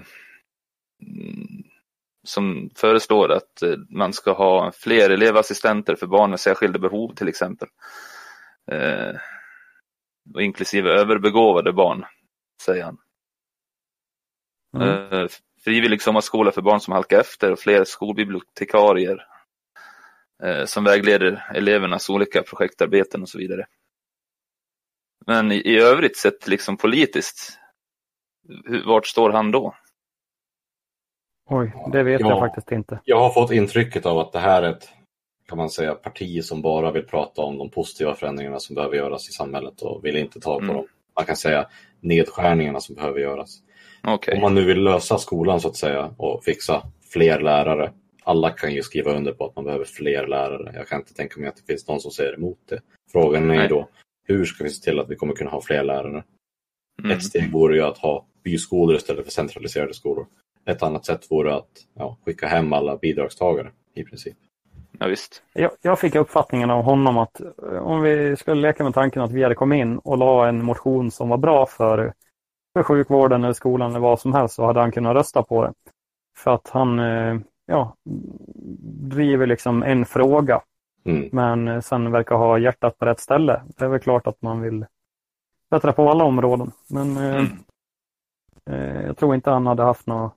Speaker 3: som föreslår att eh, man ska ha fler elevassistenter för barn med särskilda behov till exempel. Eh, och inklusive överbegåvade barn, säger han. Mm. Eh, frivillig sommarskola för barn som halkar efter och fler skolbibliotekarier eh, som vägleder elevernas olika projektarbeten och så vidare. Men i, i övrigt sett liksom politiskt, hur, vart står han då?
Speaker 2: Oj, det vet
Speaker 1: ja,
Speaker 2: jag faktiskt inte.
Speaker 1: Jag har fått intrycket av att det här är ett, kan man säga, parti som bara vill prata om de positiva förändringarna som behöver göras i samhället och vill inte ta på
Speaker 3: mm.
Speaker 1: dem, man kan säga, nedskärningarna som behöver göras.
Speaker 3: Okay.
Speaker 1: Om man nu vill lösa skolan så att säga och fixa fler lärare. Alla kan ju skriva under på att man behöver fler lärare. Jag kan inte tänka mig att det finns någon som säger emot det. Frågan är ju då, hur ska vi se till att vi kommer kunna ha fler lärare? Mm. Ett steg vore ju att ha byskolor istället för centraliserade skolor. Ett annat sätt vore att ja, skicka hem alla bidragstagare i princip.
Speaker 3: Ja, visst.
Speaker 2: Jag, jag fick uppfattningen av honom att om vi skulle leka med tanken att vi hade kommit in och la en motion som var bra för, för sjukvården eller skolan eller vad som helst, så hade han kunnat rösta på det. För att han ja, driver liksom en fråga. Mm. Men sen verkar ha hjärtat på rätt ställe. Det är väl klart att man vill bättra på alla områden. Men mm. eh, jag tror inte han hade haft något,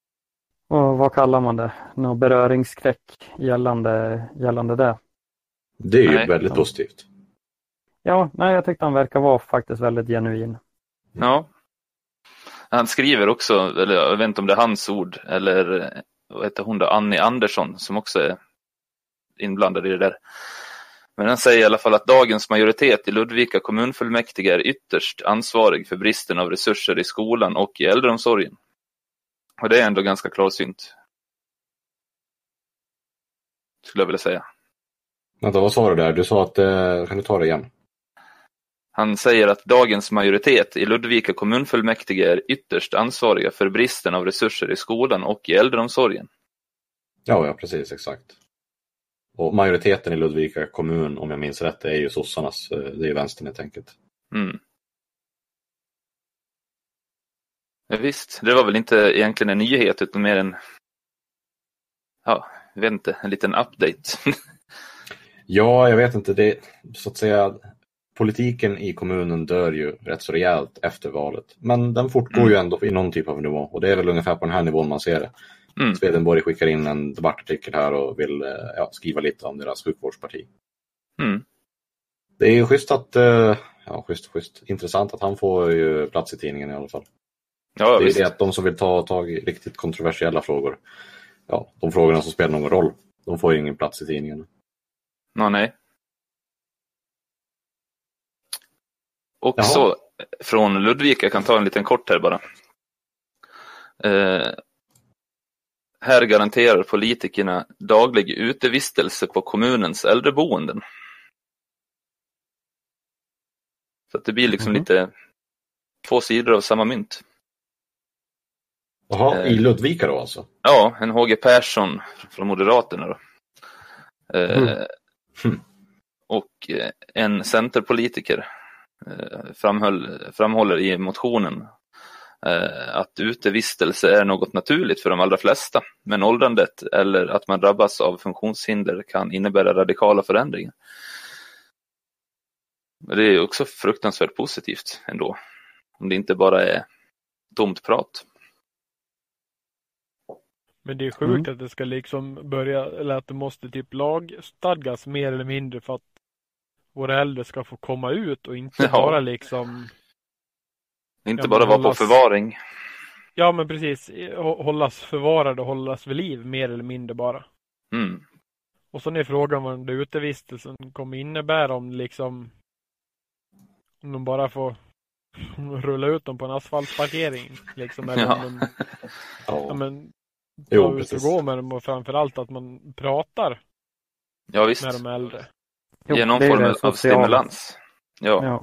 Speaker 2: och vad kallar man det? Någon beröringsskräck gällande, gällande det.
Speaker 1: Det är ju
Speaker 3: Nej.
Speaker 1: väldigt
Speaker 2: Ja.
Speaker 1: positivt.
Speaker 2: Ja, nej, jag tyckte han verkar vara faktiskt väldigt genuin.
Speaker 3: Ja. Han skriver också, eller jag vet inte om det är hans ord, eller vad heter hon då, Annie Andersson, som också är inblandad i det där. Men han säger i alla fall att dagens majoritet i Ludvika kommunfullmäktige är ytterst ansvarig för bristen av resurser i skolan och i äldreomsorgen. Och det är ändå ganska klarsynt, skulle jag vilja säga.
Speaker 1: Vänta, vad sa du där? Du sa att, eh, kan du ta det igen?
Speaker 3: Han säger att dagens majoritet i Ludvika kommunfullmäktige är ytterst ansvariga för bristen av resurser i skolan och i äldreomsorgen.
Speaker 1: Ja, ja, precis, exakt. Och majoriteten i Ludvika kommun, om jag minns rätt, är ju sossarnas, eh, det är ju vänstern helt enkelt.
Speaker 3: Mm. Ja, visst, det var väl inte egentligen en nyhet utan mer en, ja, jag vet inte, en liten update.
Speaker 1: Ja, jag vet inte, det så att säga, politiken i kommunen dör ju rätt så rejält efter valet. Men den fortgår
Speaker 3: Mm.
Speaker 1: ju ändå i någon typ av nivå, och det är väl ungefär på den här nivån man ser det.
Speaker 3: Mm.
Speaker 1: Swedenborg skickar in en debattartikel här och vill eh, ja, skriva lite om deras sjukvårdsparti.
Speaker 3: Mm.
Speaker 1: Det är ju schysst att, eh, ja, schysst, schysst, intressant att han får ju plats i tidningen i alla fall.
Speaker 3: Ja,
Speaker 1: Det är
Speaker 3: visst.
Speaker 1: det att de som vill ta tag i riktigt kontroversiella frågor, ja, de frågorna som spelar någon roll, de får ju ingen plats i tidningen.
Speaker 3: Nå, nej. Också
Speaker 1: Jaha.
Speaker 3: från Ludvika, jag kan ta en liten kort här bara. Eh, här garanterar politikerna daglig utevistelse på kommunens äldreboenden. Så att det blir liksom
Speaker 2: Mhm.
Speaker 3: lite två sidor av samma mynt.
Speaker 1: Jaha,
Speaker 3: Eh.
Speaker 1: i Ludvika då alltså?
Speaker 3: Ja, en H G Persson från Moderaterna då. Eh,
Speaker 1: Mm. Mm.
Speaker 3: Och eh, en centerpolitiker eh, framhöll, framhåller i motionen eh, att utevistelse är något naturligt för de allra flesta. Men åldrandet eller att man drabbas av funktionshinder kan innebära radikala förändringar. Det är också fruktansvärt positivt ändå. Om det inte bara är tomt prat.
Speaker 4: Men det är sjukt
Speaker 2: Mm.
Speaker 4: att det ska liksom börja, eller att det måste typ lagstadgas mer eller mindre för att våra äldre ska få komma ut och inte
Speaker 3: Ja.
Speaker 4: bara liksom,
Speaker 3: Inte
Speaker 4: Ja,
Speaker 3: bara
Speaker 4: men
Speaker 3: vara på
Speaker 4: hållas-
Speaker 3: förvaring.
Speaker 4: ja men precis, hå- hållas förvarade och hållas vid liv mer eller mindre bara.
Speaker 3: Mm.
Speaker 4: Och så är frågan vad den där utevistelsen kommer innebära om liksom, om de bara får rulla ut dem på en asfaltparkering liksom, eller
Speaker 3: Ja.
Speaker 4: om de, ja
Speaker 1: Ja,
Speaker 4: men,
Speaker 1: jo,
Speaker 4: ta ut och
Speaker 1: precis.
Speaker 4: gå med dem och framförallt att man pratar
Speaker 3: Ja visst.
Speaker 4: med de äldre.
Speaker 3: Ge någon
Speaker 2: det är
Speaker 3: form
Speaker 2: det
Speaker 3: av
Speaker 2: sociala.
Speaker 3: stimulans. Ja.
Speaker 2: Ja.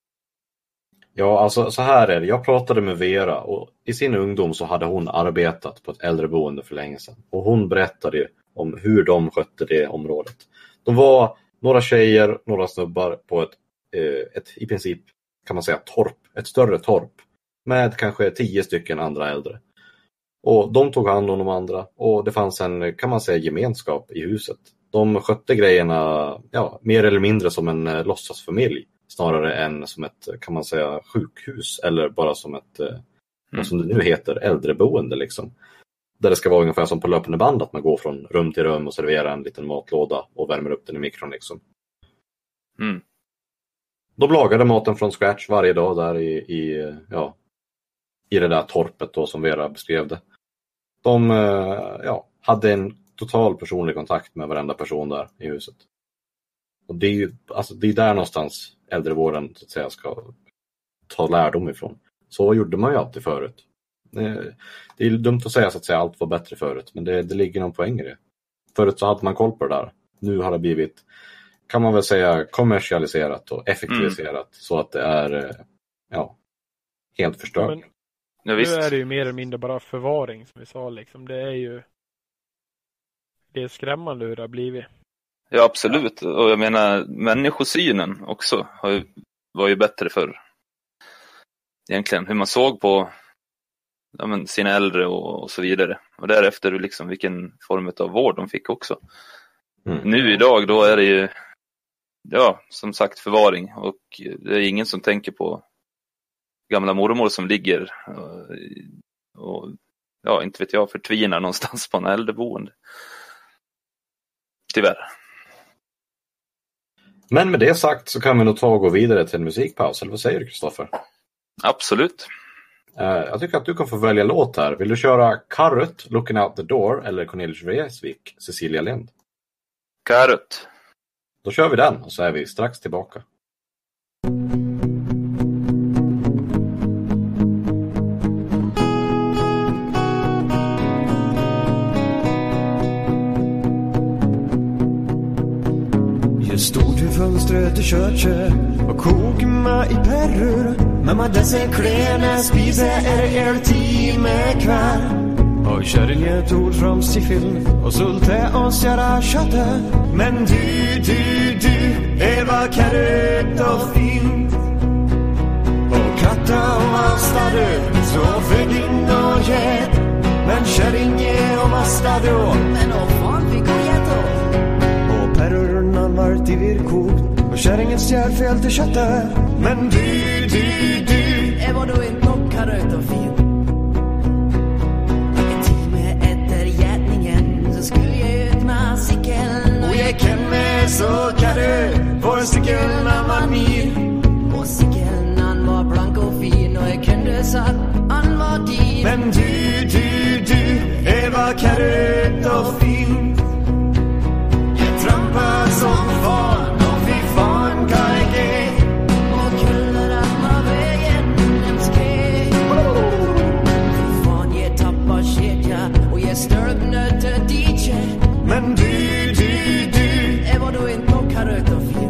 Speaker 1: Ja, alltså så här är det. Jag pratade med Vera och i sin ungdom så hade hon arbetat på ett äldreboende för länge sedan. Och hon berättade om hur de skötte det området. De var några tjejer, några snubbar på ett, eh, ett i princip kan man säga torp, ett större torp med kanske tio stycken andra äldre. Och de tog hand om de andra och det fanns en, kan man säga, gemenskap i huset. De skötte grejerna, ja, mer eller mindre som en eh, låtsasfamilj snarare än som ett, kan man säga, sjukhus eller bara som ett, eh,
Speaker 3: Mm.
Speaker 1: som det nu heter, äldreboende liksom. Där det ska vara ungefär som på löpande band att man går från rum till rum och serverar en liten matlåda och värmer upp den i mikron liksom.
Speaker 3: Mm.
Speaker 1: De lagade maten från scratch varje dag där i, i, ja, i det där torpet då som Vera beskrev det. De eh, ja, hade en total personlig kontakt med varenda person där i huset. Och det är ju alltså, det är där någonstans äldrevården så att säga ska ta lärdom ifrån. Så gjorde man ju alltid förut. Det, det är dumt att säga så att säga allt var bättre förut, men det, det ligger någon poäng i det. Förut så hade man koll på det där. Nu har det blivit, kan man väl säga, kommersialiserat och effektiviserat mm. så att det är ja, helt förstört.
Speaker 4: Men
Speaker 3: Ja,
Speaker 4: nu
Speaker 3: visst.
Speaker 4: är det ju mer eller mindre bara förvaring som vi sa liksom. Det är ju det är skrämmande hur det har blivit.
Speaker 3: Ja, absolut. Och jag menar, människosynen också har ju, var ju bättre förr. Egentligen, hur man såg på ja, men, sina äldre och, och så vidare. Och därefter liksom vilken form av vård de fick också.
Speaker 1: Mm.
Speaker 3: Nu idag då är det ju, ja, som sagt förvaring. Och det är ingen som tänker på gamla mormor som ligger och, och ja, inte vet jag, förtvinar någonstans på en äldreboende. Tyvärr.
Speaker 1: Men med det sagt så kan vi nog ta och gå vidare till en musikpaus. Eller vad säger du, Kristoffer?
Speaker 3: Absolut.
Speaker 1: Uh, jag tycker att du kan få välja låt här. Vill du köra Carrot, Looking Out the Door eller Cornelis Vreeswijk, Cecilia Lind?
Speaker 3: Carrot.
Speaker 1: Då kör vi den och så är vi strax tillbaka.
Speaker 6: Jag stod vid fönstret i köket och kokade i perror. Mamma dessa kläna spise är er timme kvar. Och kärringen tog fram siffil och sulte oss göra köttet. Men du, du, du, Eva Carrot och fint. Och katta och mastade så för din och get. Men kärringen och mastade men och fan fick hon get då. Perrorna vart i virkot och kärringen stjäl fel till köttet. Men du, du, du är vad du inte nog Carrot och fin. En timme efter gärningen så skulle jag ut med cykeln. Och jag kan med så Carrot vår cykeln var min. Och cykeln han var blank och fin och jag kunde sagt han var din. Men du, du, du är vad Carrot och fin. Trampa som fan och fy fan kan jag ge. Och kullar att man vägen en skrej. Fy fan jag tappar kedja och jag störpnöt till D J. Men du, du, du är vad du inte nog Carrot och fin.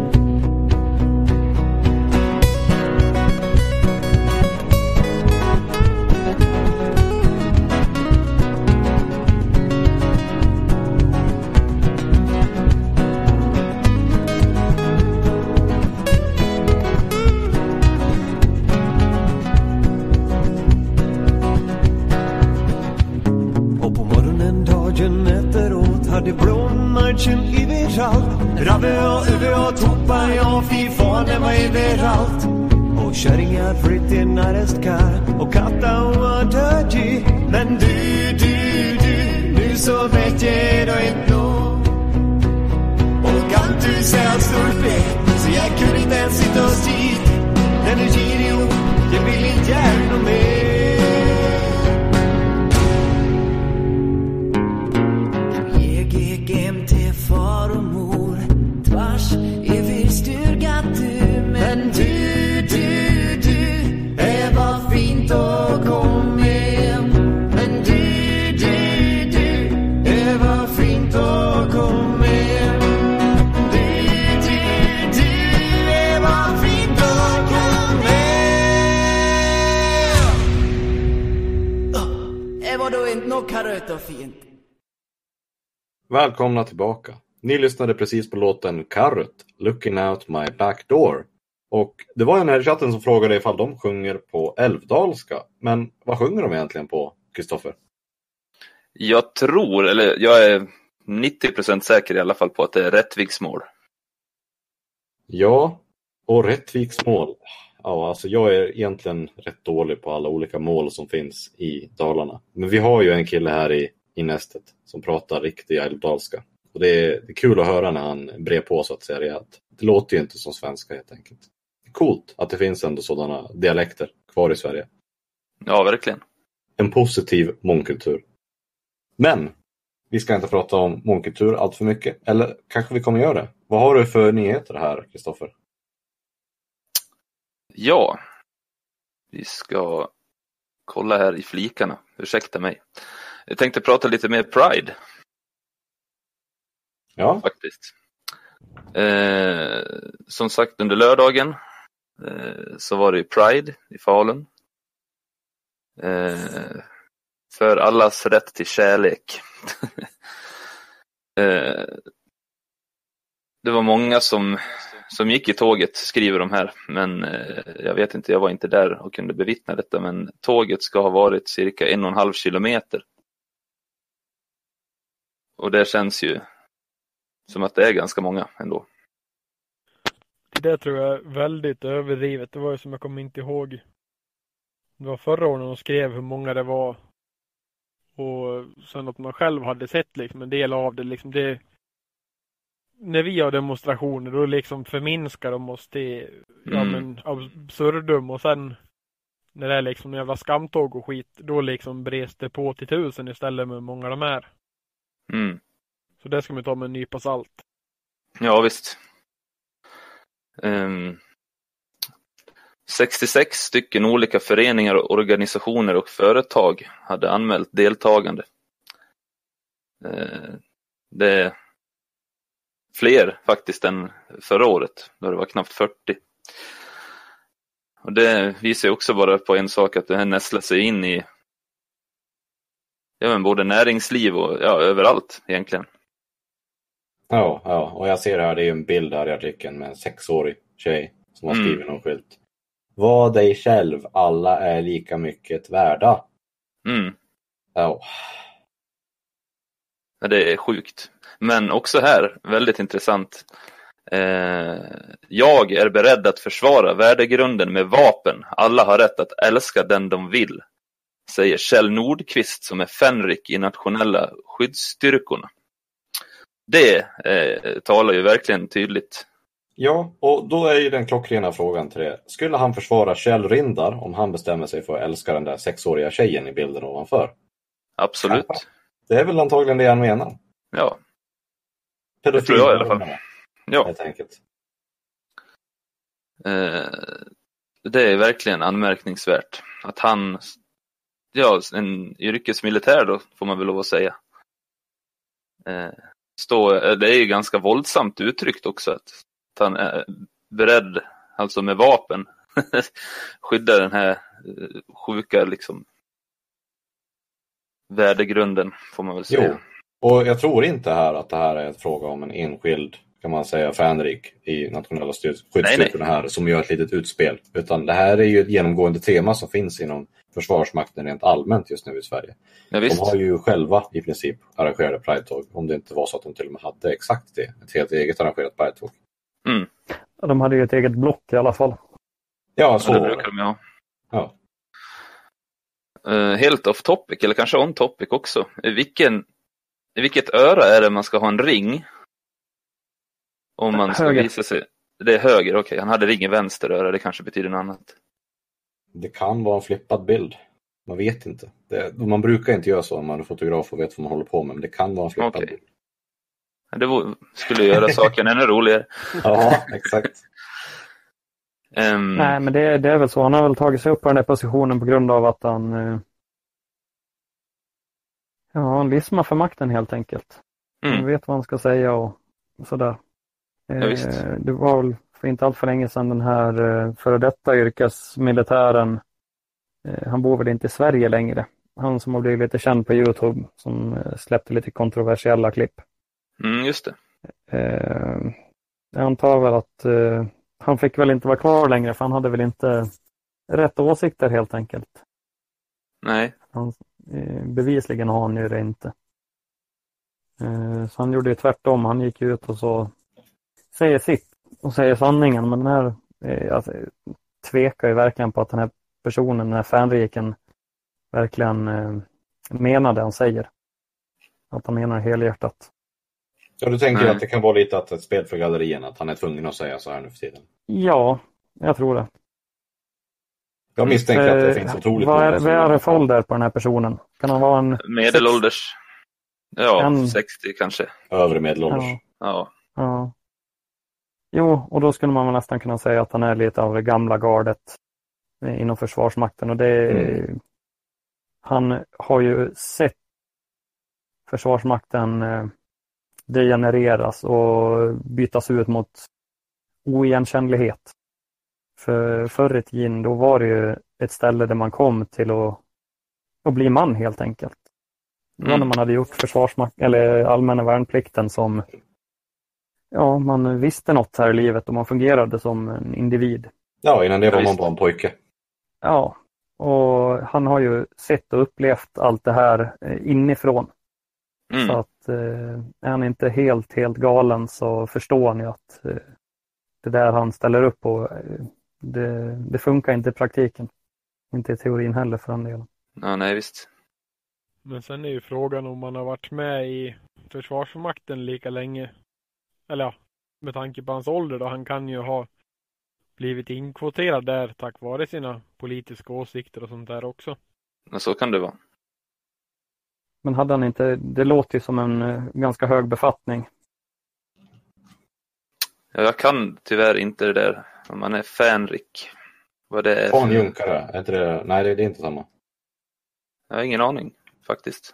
Speaker 6: Hade blommarchen överallt. Rabbe och Uwe och Toppa, ja fy fan det var överallt. Och kärringar fritt i närestkar och katta och var dödig. Men du, du, du, nu så vet jag då inte nå. Och kan du säga stolpe så jag kunde inte ens sitta och stit. Den är girig, jag vill inte göra något mer. Far och mor tvars över styrka du. Men du, du, du är vad fint att komma med. Men du, du, du är vad fint att komma med. Du, du, du är vad fint att komma med. Är vad du inte nog Carrot och fint.
Speaker 1: Välkomna tillbaka. Ni lyssnade precis på låten Carrot, Looking Out My Back Door. Och det var en här i chatten som frågade ifall de sjunger på älvdalska. Men vad sjunger de egentligen på, Kristoffer?
Speaker 3: Jag tror, eller jag är nittio procent säker i alla fall på att det är Rättviksmål.
Speaker 1: Ja, och Rättviksmål. Ja, alltså jag är egentligen rätt dålig på alla olika mål som finns i Dalarna. Men vi har ju en kille här i, i nästet som pratar riktig älvdalska. Och det är, det är kul att höra när han brer på så att säga rejält. Det låter ju inte som svenska helt enkelt. Det är coolt att det finns ändå sådana dialekter kvar i Sverige.
Speaker 3: Ja, verkligen.
Speaker 1: En positiv mångkultur. Men vi ska inte prata om mångkultur allt för mycket. Eller kanske vi kommer göra det. Vad har du för nyheter här, Kristoffer?
Speaker 3: Ja, vi ska kolla här i flikarna. Ursäkta mig. Jag tänkte prata lite mer Pride.
Speaker 1: Ja.
Speaker 3: Faktiskt. Eh, som sagt, under lördagen eh, så var det Pride i Falun. Eh, för allas rätt till kärlek. eh, det var många som, som gick i tåget, skriver de här. Men eh, jag vet inte, jag var inte där och kunde bevittna detta. Men tåget ska ha varit cirka en och en halv kilometer. Och det känns ju som att det är ganska många ändå.
Speaker 4: Det tror jag är väldigt överdrivet. Det var ju som jag kommer inte ihåg. Det var förra året de skrev hur många det var. Och sen att man själv hade sett liksom en del av det. Liksom det när vi har demonstrationer då liksom förminskar de oss till ja,
Speaker 3: Mm.
Speaker 4: men absurdum, och sen när det är liksom en jävla skamtåg och skit, då liksom bres det på till tusen istället med många av de här.
Speaker 3: Mm.
Speaker 4: Så det ska man ta med en nypa salt.
Speaker 3: Ja, visst. Um, sextiosex stycken olika föreningar, organisationer och företag hade anmält deltagande. Uh, det är fler faktiskt än förra året, då det var knappt fyrtio. Och det visar ju också bara på en sak, att det här nästlar sig in i ja, men både näringsliv och ja, överallt egentligen.
Speaker 1: Ja, ja, och jag ser här, det är ju en bild här i artikeln med en sexårig tjej som har
Speaker 3: Mm.
Speaker 1: skrivit någon skylt. Var dig själv, alla är lika mycket värda.
Speaker 3: Mm.
Speaker 1: Ja.
Speaker 3: Ja, det är sjukt. Men också här, väldigt intressant. Eh, jag är beredd att försvara värdegrunden med vapen. Alla har rätt att älska den de vill, säger Kjell Nordqvist som är fänrik i nationella skyddsstyrkorna. Det eh, talar ju verkligen tydligt.
Speaker 1: Ja, och då är ju den klockrena frågan till det. Skulle han försvara Kjell Rindar om han bestämmer sig för att älska den där sexåriga tjejen i bilden ovanför?
Speaker 3: Absolut.
Speaker 1: Ja. Det är väl antagligen det han menar.
Speaker 3: Ja.
Speaker 1: Pedofil,
Speaker 3: Det tror jag i alla fall. Ja.
Speaker 1: Helt enkelt.
Speaker 3: Eh, det är verkligen anmärkningsvärt att han, ja, en yrkesmilitär då får man väl lov att säga. Eh, stå, det är ju ganska våldsamt uttryckt också, att han är beredd, alltså med vapen, skydda den här sjuka liksom värdegrunden, får man väl säga.
Speaker 1: Jo, och jag tror inte här att det här är ett fråga om en enskild, kan man säga, fanrik i nationella skyddsstyrkorna här som gör ett litet utspel. Utan det här är ju ett genomgående tema som finns inom försvarsmakten rent allmänt just nu i Sverige.
Speaker 3: Ja, visst.
Speaker 1: De har ju själva i princip arrangerade Pride-tåg, om det inte var så att de till och med hade exakt det. Ett helt eget arrangerat Pride-tåg.
Speaker 3: Mm.
Speaker 2: De hade ju ett eget block i alla fall.
Speaker 1: Ja, så
Speaker 3: Ja, det
Speaker 1: var
Speaker 3: brukar
Speaker 1: det.
Speaker 3: de ha.
Speaker 1: Ja.
Speaker 3: Uh, helt off topic, eller kanske on topic också. I, vilken, I vilket öra är det man ska ha en ring? Om man ska
Speaker 2: Höger.
Speaker 3: visa sig. Det är höger, okej. Okay. Han hade ring i vänster öra, det kanske betyder något annat.
Speaker 1: Det kan vara en flippad bild. Man vet inte. Det, man brukar inte göra så om man är fotograf och vet vad man håller på med. Men det kan vara en flippad
Speaker 3: Okej.
Speaker 1: bild.
Speaker 3: Det var, skulle göra saken ännu roligare.
Speaker 1: Ja, exakt.
Speaker 3: Um,
Speaker 2: Nej, men det, det är väl så. Han har väl tagit sig upp på den där positionen på grund av att han eh, ja, han lismar för makten helt enkelt. Han
Speaker 3: mm,
Speaker 2: vet vad han ska säga och sådär. Eh,
Speaker 3: Ja, visst.
Speaker 2: det var väl för inte allt för länge sedan den här eh, före detta yrkesmilitären, eh, han bor väl inte i Sverige längre. Han som har blivit lite känd på YouTube, som eh, släppte lite kontroversiella klipp.
Speaker 3: mm, just det.
Speaker 2: Eh, jag antar väl att eh, han fick väl inte vara kvar längre, för han hade väl inte rätt åsikter helt enkelt.
Speaker 3: Nej.
Speaker 2: Han, eh, bevisligen har han ju det inte. Eh, så han gjorde ju tvärtom. Han gick ut och så säger sitt och säger sanningen. Men den här eh, alltså, tvekar ju verkligen på att den här personen, den här fanriken, verkligen eh, menar det han säger. Att han menar helhjärtat.
Speaker 1: Ja, du tänker
Speaker 3: Nej.
Speaker 1: att det kan vara lite att ett spel för gallerierna, att han är tvungen att säga så här nu för tiden.
Speaker 2: Ja, jag tror det.
Speaker 1: Jag misstänker att det
Speaker 2: Eh,
Speaker 1: finns otroligt
Speaker 2: vad är,
Speaker 1: många som-
Speaker 2: vad är det för ålder på den här personen? Kan han vara en...
Speaker 3: Medelålders. Ja,
Speaker 2: En-
Speaker 3: sextio kanske.
Speaker 1: övre medelålders.
Speaker 2: Ja,
Speaker 3: Ja.
Speaker 2: ja. Jo, och då skulle man väl nästan kunna säga att han är lite av det gamla gardet eh, inom Försvarsmakten. Och det,
Speaker 1: Mm.
Speaker 2: han har ju sett Försvarsmakten eh, degenereras och bytas ut mot oigenkännlighet. För förr i tiden då var det ju ett ställe där man kom till att, att bli man helt enkelt. Det var
Speaker 3: Mm.
Speaker 2: när man hade gjort försvarsmakt eller allmänna värnplikten som ja, man visste något här i livet och man fungerade som en individ.
Speaker 1: Ja, innan det var
Speaker 3: Ja,
Speaker 1: man
Speaker 3: visst.
Speaker 1: bara en pojke.
Speaker 2: Ja, och han har ju sett och upplevt allt det här eh, inifrån.
Speaker 3: Mm.
Speaker 2: Så att eh, är han inte helt, helt galen så förstår ni att eh, det där han ställer upp på, eh, det, det funkar inte i praktiken. Inte i teorin heller för den delen.
Speaker 3: Ja, nej visst.
Speaker 4: Men sen är ju frågan om man har varit med i Försvarsmakten lika länge eller ja, med tanke på hans ålder då, han kan ju ha blivit inkvoterad där tack vare sina politiska åsikter och sånt där också.
Speaker 3: Men så kan det vara.
Speaker 2: Men hade han inte, det låter ju som en uh, ganska hög befattning.
Speaker 3: Ja, jag kan tyvärr inte det där. Om man är fanrik. Vad det är.
Speaker 1: Fanjunkare, är inte det? Nej, det är inte samma.
Speaker 3: Jag har ingen aning, faktiskt.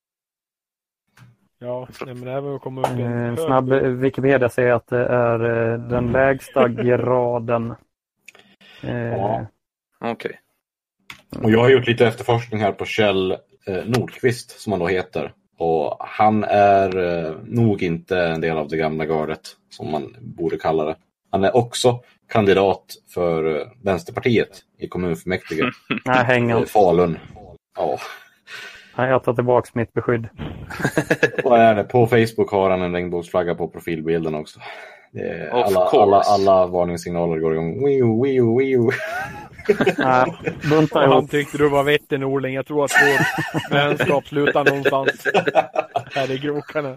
Speaker 4: Ja, nej, men det här var att komma upp i en
Speaker 2: En
Speaker 4: hög-
Speaker 2: snabb Wikipedia säger att det är uh, den lägsta graden. Uh,
Speaker 1: Ja.
Speaker 3: Okej.
Speaker 1: Och jag har gjort lite efterforskning här på Kjell eh, Nordqvist, som han då heter. Och han är eh, nog inte en del av det gamla gardet, som man borde kalla det. Han är också kandidat för eh, Vänsterpartiet i kommunfullmäktige.
Speaker 2: Nej, häng
Speaker 1: i
Speaker 2: han.
Speaker 1: Falun. Ja.
Speaker 2: Nej, jag tar tillbaka mitt beskydd.
Speaker 1: Och är det? På Facebook har han en regnbågsflagga på profilbilden också. Det är
Speaker 3: Of
Speaker 1: alla,
Speaker 3: course.
Speaker 1: alla, alla varningssignaler går igång. Wiu, wiu, wiu.
Speaker 2: Nej, bunta
Speaker 4: Och han
Speaker 2: ihop.
Speaker 4: tyckte du var vettig, Norling. Jag tror att vår vänskap slutar någonstans här i krokarna.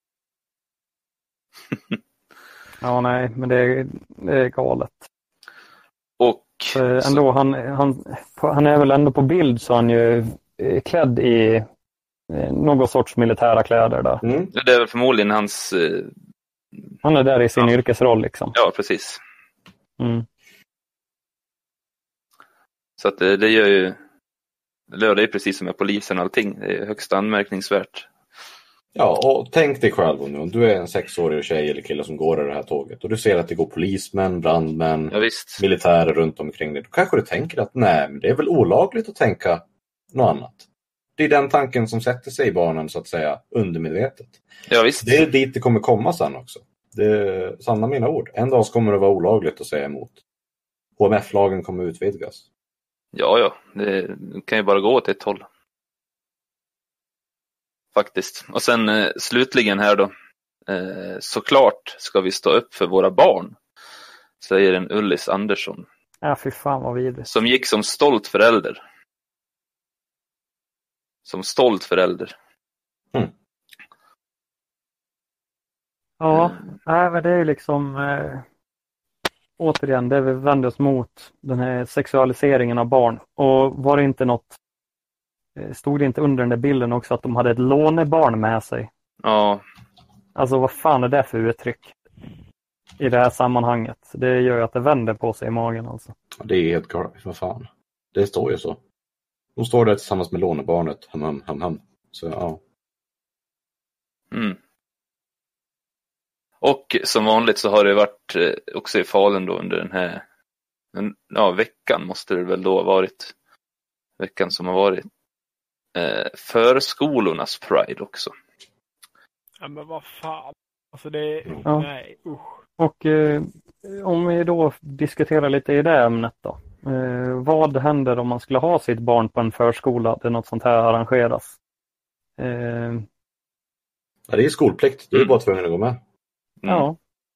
Speaker 2: Ja, nej, men det är, det är galet.
Speaker 3: Och
Speaker 2: För ändå, han, han, han är väl ändå på bild så han ju eh, klädd i eh, någon sorts militära kläder där.
Speaker 1: Mm.
Speaker 3: det är väl förmodligen hans... eh,
Speaker 2: Han är där i sin
Speaker 3: Ja.
Speaker 2: yrkesroll liksom.
Speaker 3: Ja, precis.
Speaker 2: Mm.
Speaker 3: Så att det, det gör ju... Det är precis som med polisen och allting. Det är högst anmärkningsvärt.
Speaker 1: Ja, och tänk dig själv nu. Om du är en sexårig tjej eller kille som går i det här tåget och du ser att det går polismän, brandmän,
Speaker 3: Ja, visst.
Speaker 1: militärer runt omkring dig. Då kanske du tänker att nej, men det är väl olagligt att tänka något annat. Det är den tanken som sätter sig i barnen så att säga undermedvetet.
Speaker 3: Ja, visst.
Speaker 1: Det är dit det kommer komma sen också. Det är sanna mina ord. En dag kommer det vara olagligt att säga emot. H M F-lagen kommer utvidgas.
Speaker 3: Ja, ja. Det kan ju bara gå åt ett håll. Faktiskt. Och sen eh, slutligen här då. Eh, såklart ska vi stå upp för våra barn. Säger en Ullis Andersson.
Speaker 2: Ja, fy fan vad vidrigt.
Speaker 3: Som gick som stolt förälder. Som stolt förälder.
Speaker 2: Ja, nej, men det är ju liksom eh, återigen, det vi vänder oss mot den här sexualiseringen av barn. Och var det inte något, eh, stod det inte under den där bilden också att de hade ett lånebarn med sig?
Speaker 3: Ja,
Speaker 2: Alltså vad fan är det för uttryck i det här sammanhanget? Det gör ju att det vänder på sig i magen alltså.
Speaker 1: Det är helt klart. Vad fan. Det står ju så. De står där tillsammans med lånebarnet. Hum, hum, hum, hum. Så ja.
Speaker 3: mm. Och som vanligt så har det varit eh, också i Falun då under den här en, ja, veckan måste det väl då ha varit. Veckan som har varit. Eh, förskolornas Pride också.
Speaker 4: Ja, men vad fan. Alltså det är...
Speaker 2: Ja.
Speaker 4: Nej, usch.
Speaker 2: Och eh, om vi då diskuterar lite i det ämnet då. Eh, vad händer om man skulle ha sitt barn på en förskola där något sånt här arrangeras? Eh,
Speaker 1: Ja, det är skolplikt. Du är
Speaker 3: Mm.
Speaker 1: bara tvungen att gå med.
Speaker 3: Mm.
Speaker 2: Ja.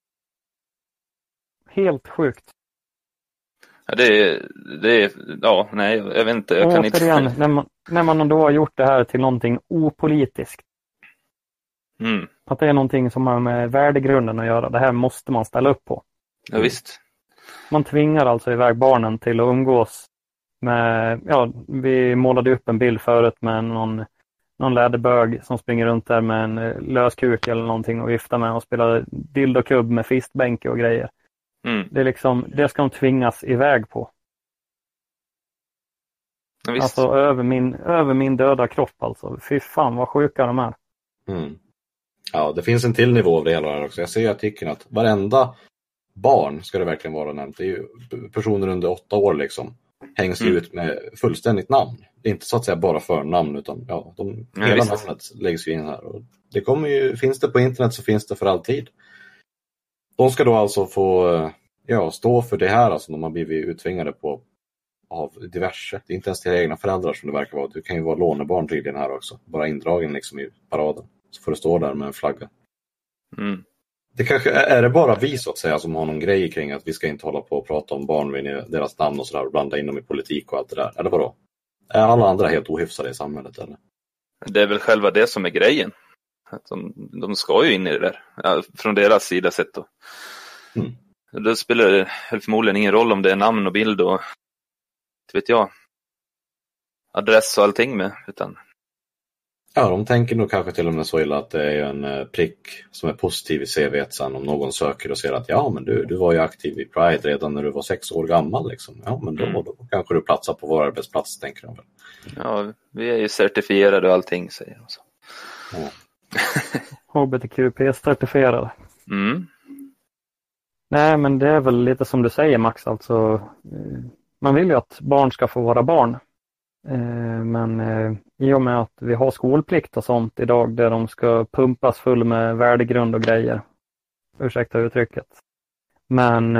Speaker 2: Helt sjukt.
Speaker 3: Ja, det är, det är, ja, nej, jag vet inte. Jag kan
Speaker 2: Återigen,
Speaker 3: inte.
Speaker 2: när man, när man då har gjort det här till någonting opolitiskt.
Speaker 3: Mm.
Speaker 2: Att det är någonting som har med värdegrunden att göra. Det här måste man ställa upp på.
Speaker 3: Ja, visst.
Speaker 2: Man tvingar alltså iväg barnen till att umgås med, ja, vi målade upp en bild förut med någon, någon läderbög som springer runt där med en eh, löskuk eller någonting och viftar med och spelar dildokubb med fistbänke och grejer.
Speaker 3: Mm.
Speaker 2: Det är liksom, det ska de tvingas iväg på.
Speaker 3: Ja, visst.
Speaker 2: Alltså över min, över min döda kropp alltså. Fy fan vad sjuka de är.
Speaker 1: Mm. Ja, det finns en till nivå av det hela här också. Jag ser i artikeln att varenda barn ska det verkligen vara nämnt. Det är ju personer under åtta år liksom. Hängs
Speaker 3: Mm.
Speaker 1: ut med fullständigt namn. Det är inte så att säga bara förnamn utan ja, de,
Speaker 3: Ja,
Speaker 1: hela
Speaker 3: visst.
Speaker 1: namnet läggs ju in här. Och det kommer ju, finns det på internet så finns det för alltid. De ska då alltså få ja, stå för det här alltså, de har blivit uttvingade på av diverse. Det är inte ens till egna föräldrar som det verkar vara. Du kan ju vara lånebarn tydligen här också. Bara indragen liksom i paraden. Så får du stå där med en flagga.
Speaker 3: Mm.
Speaker 1: Det kanske är, är det bara vi så att säga som har någon grej kring att vi ska inte hålla på och prata om barn vid deras namn och sådär och blanda in dem i politik och allt det där. Eller vadå? Är alla andra helt ohyfsade i samhället eller?
Speaker 3: Det är väl själva det som är grejen. Att de, de ska ju in i det där. Ja, från deras sida sett då.
Speaker 1: Mm.
Speaker 3: Då spelar det förmodligen ingen roll om det är namn och bild och vet jag, adress och allting med. Utan...
Speaker 1: Ja, de tänker nog kanske till och med så illa att det är en prick som är positiv i C V:t sen om någon söker och ser att ja, men du, du var ju aktiv i Pride redan när du var sex år gammal liksom. Ja, men då, mm. då kanske du platsar på vår arbetsplats, tänker de väl.
Speaker 3: Ja, vi är ju certifierade och allting, säger de så.
Speaker 1: Ja.
Speaker 2: H B T Q P-certifierade.
Speaker 3: Mm.
Speaker 2: Nej, men det är väl lite som du säger, Max. Alltså, man vill ju att barn ska få vara barn. Men i och med att vi har skolplikt och sånt idag där de ska pumpas full med värdegrund och grejer. Ursäkta uttrycket. Men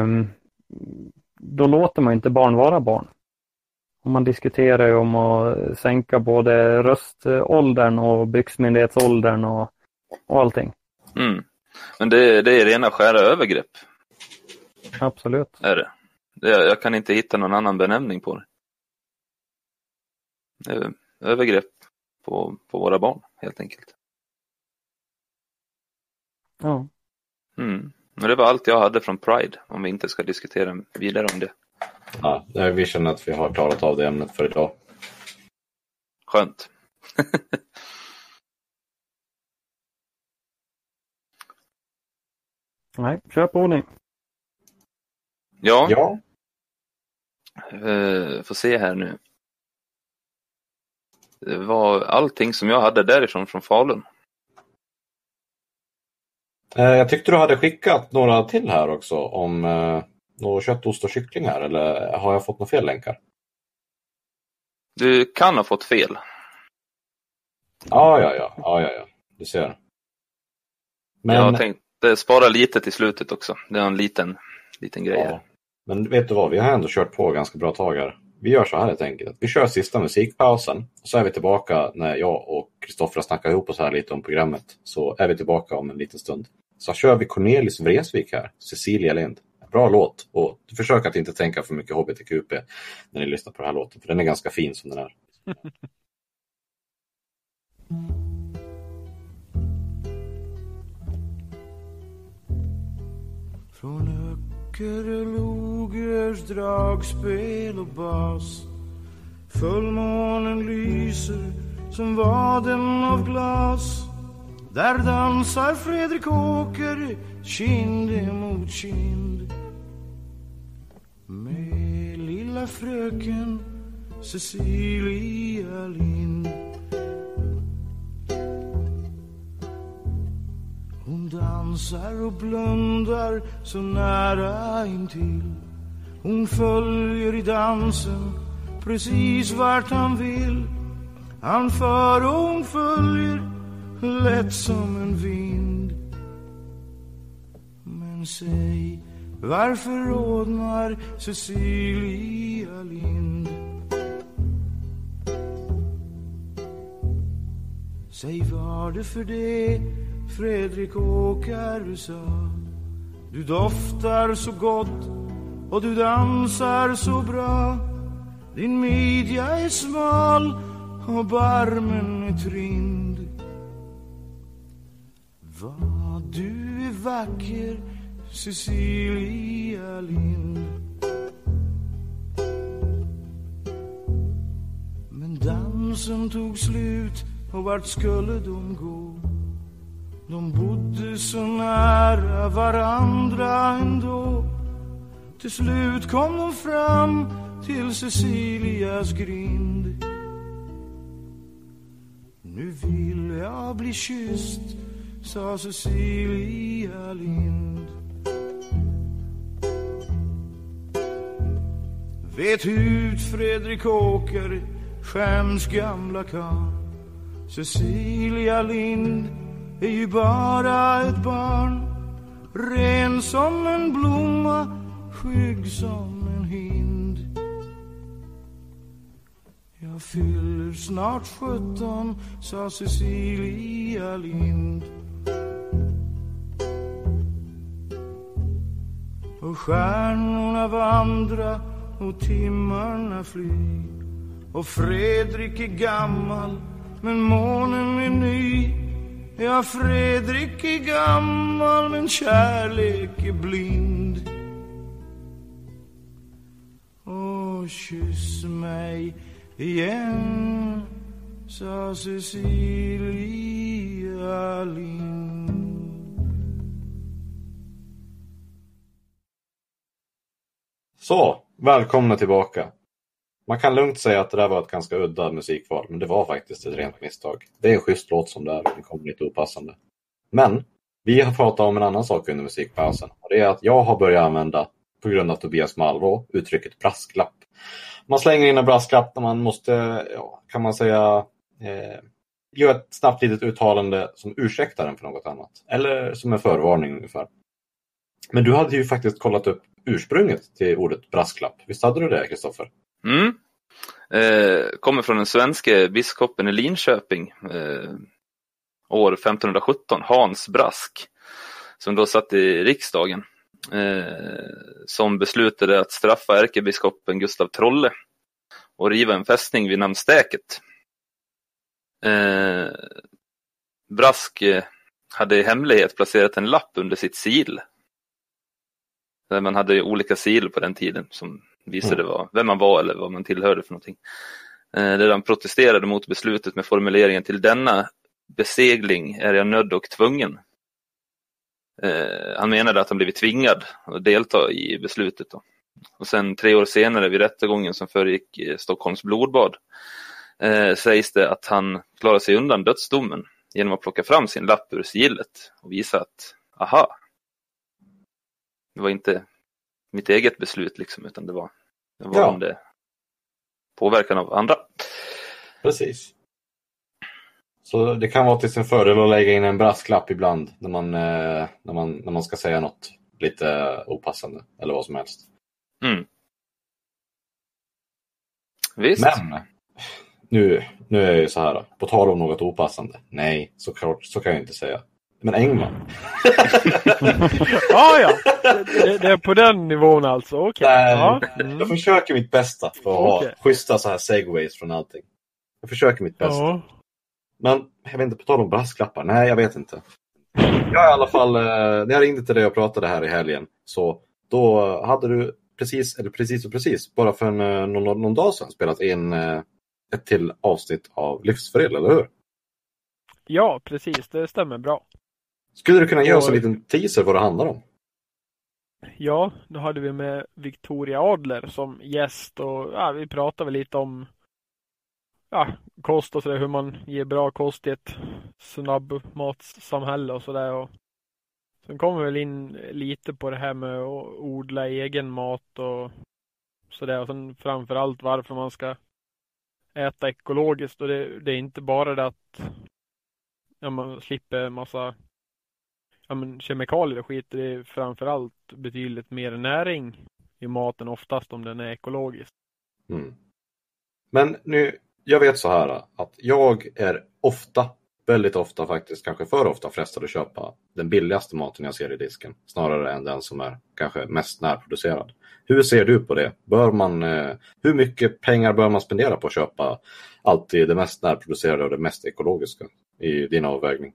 Speaker 2: då låter man inte barn vara barn. Och man diskuterar ju om att sänka både röståldern och byxmyndighetsåldern och, och allting.
Speaker 3: Mm. Men det, det är rena skära övergrepp.
Speaker 2: Absolut.
Speaker 3: Är det. det. Jag kan inte hitta någon annan benämning på det. Det är övergrepp på, på våra barn, helt enkelt.
Speaker 2: Ja.
Speaker 3: Mm. Men det var allt jag hade från Pride, om vi inte ska diskutera vidare om det.
Speaker 1: Ja, vi känner att vi har klarat av det ämnet för idag.
Speaker 3: Skönt.
Speaker 2: Nej, kör på ordning.
Speaker 3: Ja.
Speaker 1: Ja.
Speaker 3: Uh, får se här nu. Det var allting som jag hade därifrån från Falun.
Speaker 1: Uh, jag tyckte du hade skickat några till här också om uh, några kött, ost och kyckling här. Eller har jag fått några fel länkar?
Speaker 3: Du kan ha fått fel.
Speaker 1: Ja, ja, ja. ja, ja, ja. Du ser.
Speaker 3: Men... Jag tänkte spara lite till slutet också. Det är en liten, liten grej här.
Speaker 1: Ja. Men vet du vad, vi har ändå kört på ganska bra tag här. Vi gör så här helt enkelt. Vi kör sista musikpausen. Och så är vi tillbaka när jag och Kristoffer snackar ihop oss här lite om programmet. Så är vi tillbaka om en liten stund. Så kör vi Cornelis Vreeswijk här. Cecilia Lind. Bra låt. Och försök att inte tänka för mycket H B T Q P när ni lyssnar på den här låten. För den är ganska fin som den är.
Speaker 6: Från Öckerelogers dragspel och bas. Fullmånen lyser som vaden av glas. Där dansar Fredrik Åker kind mot kind med lilla fröken Cecilia Lind. Hon dansar och blundar så nära intill. Hon följer i dansen precis vart han vill. Han för och hon följer lätt som en vind. Men säg, varför rodnar Cecilia Lind? Säg, var det för det Fredrik Åker sa? Du doftar så gott och du dansar så bra. Din midja är smal och barmen är trind. Vad du är vacker, Cecilia Lind. Men dansen tog slut och vart skulle de gå? De bodde så nära varandra ändå. Till slut kom de fram till Cecilias grind. Nu vill jag bli kysst, sa Cecilia Lind. Vet ut Fredrik Åker, Stjärns gamla karl. Cecilia Lind är ju bara ett barn. Ren som en blomma, skygg som en hind. Jag fyller snart sjutton, sa Cecilia Lind. Och stjärnorna vandra och timmarna fly. Och Fredrik är gammal, men månen är ny. Ja, Fredrik är gammal men kärlek är blind. Åh, kyss mig igen, sa Cecilia Lind.
Speaker 1: Så, välkomna tillbaka. Man kan lugnt säga att det där var ett ganska udda musikval, men det var faktiskt ett rent misstag. Det är en schysst låt som det är, det kommer lite opassande. Men, vi har pratat om en annan sak under musikpausen. Och det är att jag har börjat använda, på grund av Tobias Malrå, uttrycket brasklapp. Man slänger in en brasklapp när man måste, ja, kan man säga, eh, göra ett snabbt litet uttalande som ursäktar den för något annat. Eller som en förvarning ungefär. Men du hade ju faktiskt kollat upp ursprunget till ordet brasklapp. Visst hade du det, Kristoffer?
Speaker 3: Mm. Eh, kommer från den svenska biskopen i Linköping eh, år femtonhundrasjutton, Hans Brask, som då satt i riksdagen, eh, som beslutade att straffa ärkebiskopen Gustav Trolle och riva en fästning vid namn Stäket. Eh, Brask eh, hade i hemlighet placerat en lapp under sitt sigill. Där man hade olika sigill på den tiden som visade vad, vem man var eller vad man tillhörde för någonting. Eh, där han protesterade mot beslutet med formuleringen: till denna besegling är jag nödd och tvungen. Eh, han menade att han blivit tvingad att delta i beslutet då. Och sen tre år senare vid rättegången som föregick Stockholms blodbad eh, sägs det att han klarade sig undan dödsdomen genom att plocka fram sin lapp ur sigillet och visa att, aha, det var inte mitt eget beslut liksom, utan det var, det var ja. under påverkan av andra.
Speaker 1: Precis. Så det kan vara till sin fördel att lägga in en brasklapp ibland när man, eh, när man, när man ska säga något lite opassande eller vad som helst.
Speaker 3: Mm. Visst.
Speaker 1: Men nu, nu är jag ju så här, på tal om något opassande. Nej, så, klart, så kan jag inte säga. Men Engman.
Speaker 4: ah, ja, det, det är på den nivån alltså. Okay.
Speaker 1: Nej,
Speaker 4: ja. mm.
Speaker 1: Jag försöker mitt bästa för att
Speaker 4: okay.
Speaker 1: ha schyssta så här segways från allting. Jag försöker mitt bästa.
Speaker 4: Ja.
Speaker 1: Men jag vet inte, på tal om brasklappar. Nej, jag vet inte. Jag i alla fall, när jag ringde till dig och pratade här i helgen, så då hade du precis, eller precis och precis, bara för en, någon, någon dag sedan spelat in ett till avsnitt av Livsförel, eller hur?
Speaker 4: Ja, precis. Det stämmer bra.
Speaker 1: Skulle du kunna ge oss en liten teaser vad det handlar om?
Speaker 4: Ja, då hade vi med Victoria Adler som gäst och ja, vi pratade väl lite om ja, kost och sådär, hur man ger bra kost i ett snabbmatssamhälle och sådär. Och sen kommer vi väl in lite på det här med att odla egen mat och sådär. Och sen framförallt varför man ska äta ekologiskt. Och det, det är inte bara det att ja, man slipper massa ja, men kemikalier och skit. Det är framförallt betydligt mer näring i maten oftast om den är ekologisk.
Speaker 1: Mm. Men nu, jag vet så här att jag är ofta, väldigt ofta faktiskt, kanske för ofta frestad att köpa den billigaste maten jag ser i disken. Snarare än den som är kanske mest närproducerad. Hur ser du på det? Bör man, eh, hur mycket pengar bör man spendera på att köpa alltid det mest närproducerade och det mest ekologiska i din avvägning?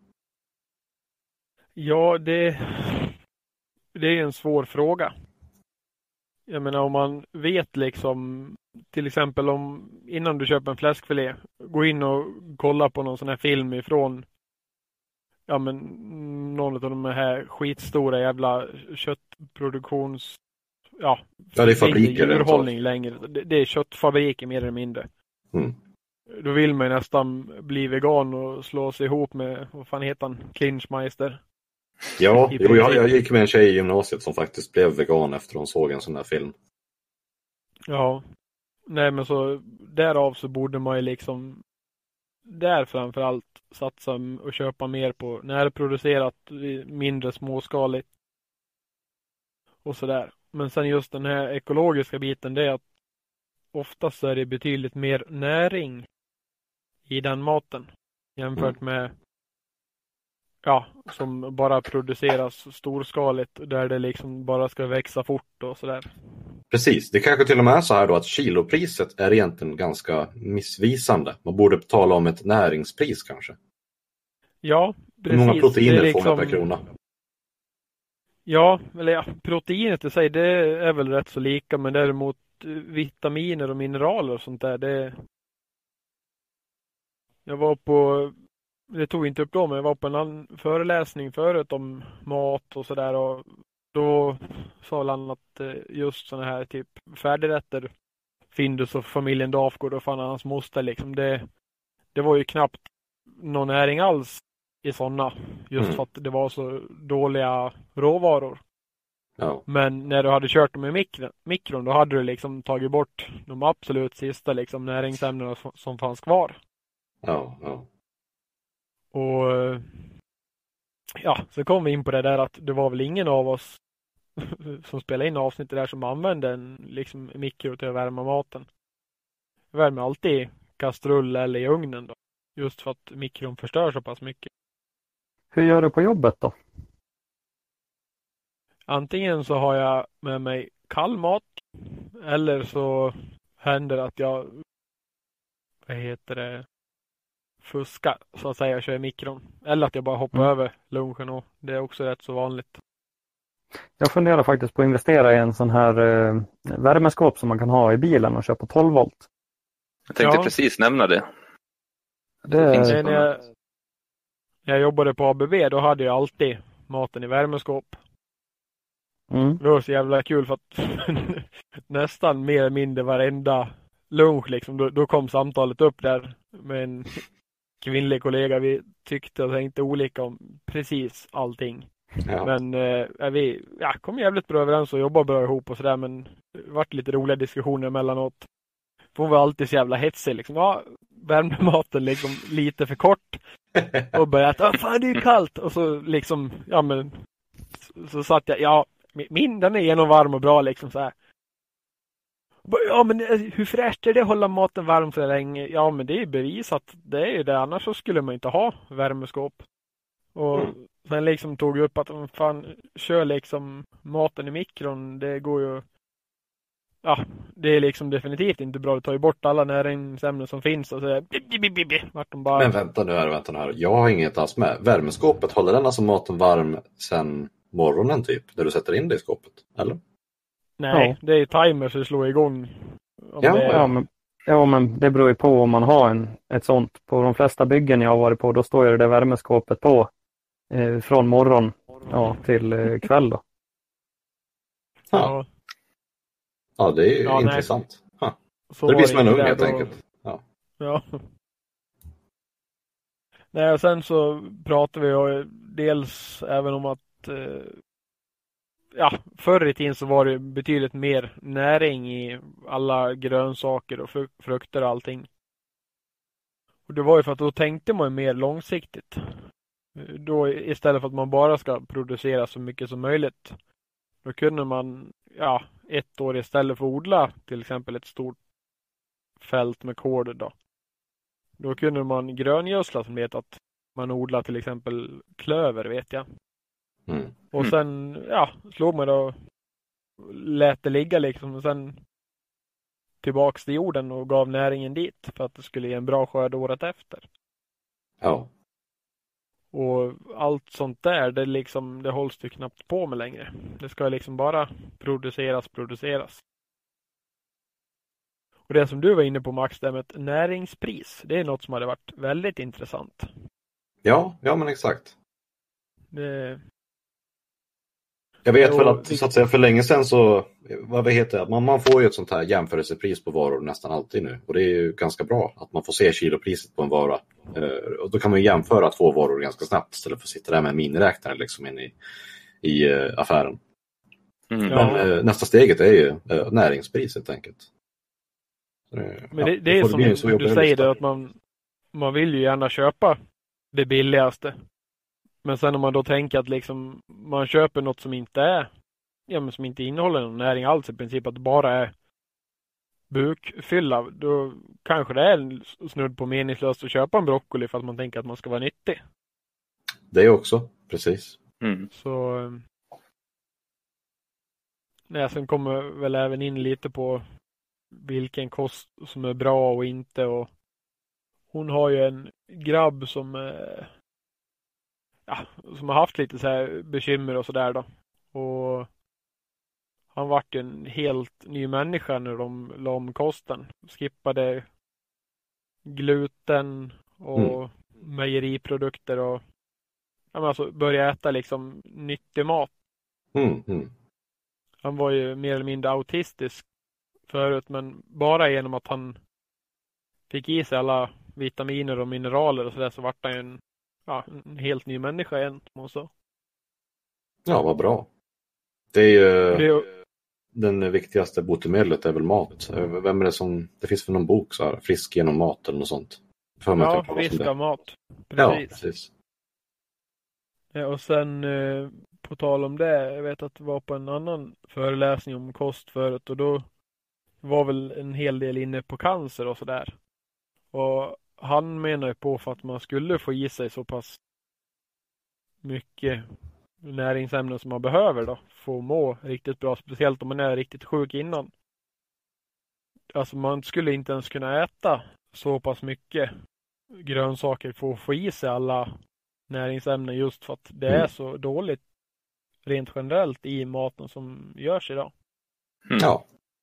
Speaker 4: Ja, det, det är en svår fråga. Jag menar om man vet liksom, till exempel om innan du köper en fläskfilé, gå in och kolla på någon sån här film ifrån ja men någon av de här skitstora jävla köttproduktions ja,
Speaker 1: ja det är fabriker
Speaker 4: djurhållning längre. Det, det är köttfabriker mer eller mindre.
Speaker 1: Mm.
Speaker 4: Då vill man nästan bli vegan och slå sig ihop med, vad fan heter han, Klinchmeister.
Speaker 1: Ja, jo, jag, jag gick med en tjej i gymnasiet som faktiskt blev vegan efter hon såg en sån där film.
Speaker 4: Ja, nej men så därav så borde man ju liksom där framförallt satsa och köpa mer på närproducerat, mindre småskaligt och sådär. Men sen just den här ekologiska biten, det är att oftast är det betydligt mer näring i den maten jämfört med ja, som bara produceras storskaligt där det liksom bara ska växa fort och sådär.
Speaker 1: Precis, det kanske till och med är så här då att kilopriset är egentligen ganska missvisande. Man borde tala om ett näringspris kanske.
Speaker 4: Ja,
Speaker 1: Hur många proteiner
Speaker 4: det är
Speaker 1: får
Speaker 4: liksom-
Speaker 1: man per krona?
Speaker 4: Ja, eller ja, proteinet i sig, det är väl rätt så lika, men däremot eh, vitaminer och mineraler och sånt där, det... Jag var på, det tog inte upp då, men jag var på en annan föreläsning förut om mat och sådär, och då sa han att eh, just sådana här typ färdigrätter, Findus och familjen Dafgård och fan hans moster liksom, det, det var ju knappt någon näring alls i sådana, just
Speaker 1: Mm.
Speaker 4: för att det var så dåliga råvaror.
Speaker 1: Ja,
Speaker 4: Men när du hade kört dem i mikron, mikron då hade du liksom tagit bort de absolut sista liksom näringsämnena som, som fanns kvar.
Speaker 1: ja, ja.
Speaker 4: Och eh, ja, så kom vi in på det där att det var väl ingen av oss som spelade in avsnittet där som använde en liksom mikro till att värma maten. Jag värmer alltid i kastrull eller i ugnen då. Just för att mikron förstör så pass mycket.
Speaker 2: Hur gör du på jobbet då?
Speaker 4: Antingen så har jag med mig kall mat, eller så händer att jag, vad heter det, fuskar så att säga, kör i mikron. Eller att jag bara hoppar
Speaker 2: Mm.
Speaker 4: över lunchen, och det är också rätt så vanligt.
Speaker 2: Jag funderar faktiskt på att investera i en sån här eh, värmeskåp som man kan ha i bilen och köpa tolv volt.
Speaker 3: Jag tänkte
Speaker 4: Ja.
Speaker 3: precis nämna det. Att
Speaker 2: Det-
Speaker 3: finns
Speaker 4: När
Speaker 3: ju på
Speaker 4: jag,
Speaker 3: något.
Speaker 4: när jag jobbade på A B B, då hade jag alltid maten i värmeskåp.
Speaker 2: Mm.
Speaker 4: Det var så jävla kul för att nästan mer eller mindre varenda lunch liksom, då, då kom samtalet upp där med en kvinnlig kollega. Vi tyckte och tänkte olika om precis allting.
Speaker 1: ja.
Speaker 4: Men eh, vi ja, kom jävligt bra överens och jobbade bra ihop och sådär, men det vart lite roliga diskussioner emellanåt. För hon var alltid så jävla hetsig liksom. Ja, värmde maten liksom lite för kort. Och började äta, ah, fan det är ju kallt. Och så liksom, ja men så, så satt jag, ja min den är genomvarm och bra liksom så här. Ja men eh, hur fräscht är det att hålla maten varm så länge? Ja men det är bevisat, det är ju det, annars så skulle man inte ha värmeskåp. Och
Speaker 1: Mm.
Speaker 4: sen liksom tog jag upp att om fan kör liksom maten i mikron, det går ju, ja det är liksom definitivt inte bra, att ta bort alla näringsämnen som finns och så vart de bara...
Speaker 1: Men vänta nu här, vänta nu här. Jag har inget alls med. Värmeskåpet, håller den alltså maten varm sen morgonen typ? När du sätter in det i skåpet? Eller?
Speaker 4: Nej,
Speaker 2: Ja.
Speaker 4: det är timer så det slår igång. Om
Speaker 1: Ja,
Speaker 4: det är...
Speaker 2: Ja, men, ja, men det beror ju på om man har en, ett sånt. På de flesta byggen jag har varit på, då står ju det värmeskåpet på eh, från morgon ja, till eh, kväll då.
Speaker 1: Ja,
Speaker 4: Ja,
Speaker 1: ja det är ju
Speaker 4: Ja, nej.
Speaker 1: intressant. Ha.
Speaker 4: så
Speaker 1: Det
Speaker 4: var
Speaker 1: blir som en
Speaker 4: inte
Speaker 1: ugn
Speaker 4: där
Speaker 1: helt
Speaker 4: då.
Speaker 1: enkelt. Ja.
Speaker 4: Ja. Nej, och sen så pratar vi ju dels även om att eh, ja, förr i tiden så var det betydligt mer näring i alla grönsaker och fru- frukter och allting. Och det var ju för att då tänkte man mer långsiktigt. Då istället för att man bara ska producera så mycket som möjligt. Då kunde man, ja, ett år istället för att odla till exempel ett stort fält med kål då. Då kunde man gröngödsla, som vet att man odlar till exempel klöver, vet jag.
Speaker 1: Mm.
Speaker 4: Och
Speaker 3: Mm.
Speaker 4: sen, ja, slog man då, lät det ligga liksom, och sen tillbaks till jorden och gav näringen dit för att det skulle ge en bra skörd året efter.
Speaker 1: Ja.
Speaker 4: Och allt sånt där, det liksom, det hålls ju knappt på med längre. Det ska liksom bara produceras, produceras. Och det som du var inne på, Max, det med ett näringspris, det är något som hade varit väldigt intressant.
Speaker 1: Ja, ja men exakt.
Speaker 4: Det,
Speaker 1: Jag vet
Speaker 4: Jo,
Speaker 1: väl att,
Speaker 4: vi-
Speaker 1: så att säga, för länge sedan så, vad heter det, man, man får ju ett sånt här jämförelsepris på varor nästan alltid nu. Och det är ju ganska bra att man får se kilopriset på en vara. Eh, och då kan man ju jämföra två varor ganska snabbt istället för att sitta där med en miniräknare liksom in i, i eh, affären.
Speaker 3: Mm.
Speaker 4: Ja.
Speaker 1: Men eh, nästa steget är ju eh, näringspris helt enkelt. Så det,
Speaker 4: men
Speaker 1: ja,
Speaker 4: det, det
Speaker 1: då
Speaker 4: är
Speaker 1: får
Speaker 4: som
Speaker 1: bli en så
Speaker 4: du
Speaker 1: jobbig
Speaker 4: säger,
Speaker 1: lista.
Speaker 4: det, att man, man vill ju gärna köpa det billigaste. Men sen om man då tänker att liksom man köper något som inte är, ja men som inte innehåller någon näring alls, i princip att det bara är bukfylla, då kanske det är en snudd på meningslöst att köpa en broccoli för att man tänker att man ska vara nyttig.
Speaker 1: Det är också, precis.
Speaker 3: Mm.
Speaker 4: Så eh, nej, sen kommer väl även in lite på vilken kost som är bra och inte. Och hon har ju en grabb som eh, ja, som har haft lite så här bekymmer och sådär då. Och han vart ju en helt ny människa när de la om kosten. Skippade gluten och mm. mejeriprodukter och ja, men alltså började äta liksom nyttig mat.
Speaker 1: Mm, mm.
Speaker 4: Han var ju mer eller mindre autistisk förut, men bara genom att han fick i sig alla vitaminer och mineraler och sådär så vart han en, ja, en helt ny människa igen. Också.
Speaker 1: Ja, vad bra. Det är ju...
Speaker 4: Det är,
Speaker 1: den viktigaste botemedlet är väl mat. Vem är det som... Det finns för någon bok så här, frisk genom mat eller något sånt. För
Speaker 4: ja, frisk av mat.
Speaker 1: Precis. Ja, precis.
Speaker 4: Ja, och sen eh, på tal om det, jag vet att det var på en annan föreläsning om kost förut och då var väl en hel del inne på cancer och sådär. Och han menar ju på för att man skulle få i sig så pass mycket näringsämnen som man behöver då, få må riktigt bra, speciellt om man är riktigt sjuk innan. Alltså man skulle inte ens kunna äta så pass mycket grönsaker för att få i sig alla näringsämnen just för att det är så dåligt rent generellt i maten som görs idag.
Speaker 1: Mm. Ja.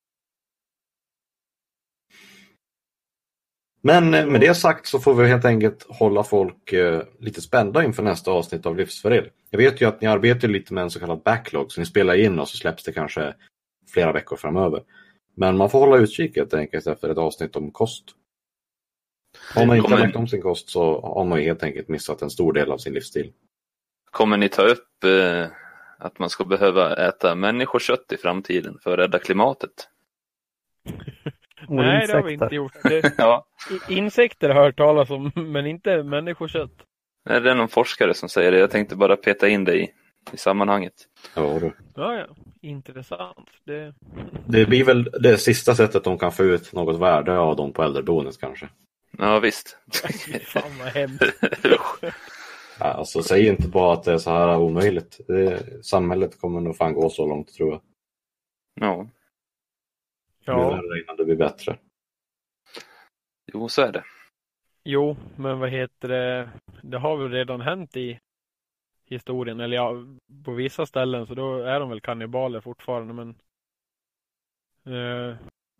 Speaker 1: Men med det sagt så får vi helt enkelt hålla folk eh, lite spända inför nästa avsnitt av Livsförädling. Jag vet ju att ni arbetar lite med en så kallad backlog, så ni spelar in och så släpps det kanske flera veckor framöver. Men man får hålla utkik helt enkelt efter ett avsnitt om kost. Om man inte har lagt om sin kost så har man ju helt enkelt missat en stor del av sin livsstil.
Speaker 3: Kommer ni ta upp eh, att man ska behöva äta människokött i framtiden för att rädda klimatet?
Speaker 4: Nej, det har vi inte gjort. Det, ja. Insekter har hört talas om, men inte människokött.
Speaker 3: Nej, det är någon forskare som säger det. Jag tänkte bara peta in det i, i sammanhanget.
Speaker 1: Ja, då.
Speaker 4: Ja, ja. Intressant. Det...
Speaker 1: det blir väl det sista sättet de kan få ut något värde av dem på äldreboendet kanske.
Speaker 3: Ja, visst.
Speaker 4: Fan vad hemskt.
Speaker 1: Ja, alltså, säg inte bara att det är så här omöjligt. Det, samhället kommer nog fan gå så långt, tror jag.
Speaker 3: Ja.
Speaker 1: Ja. Innan det blir bättre.
Speaker 3: Jo, så är det.
Speaker 4: Jo, men vad heter det? Det har väl redan hänt i historien. Eller ja, på vissa ställen så då är de väl kannibaler fortfarande. Men eh,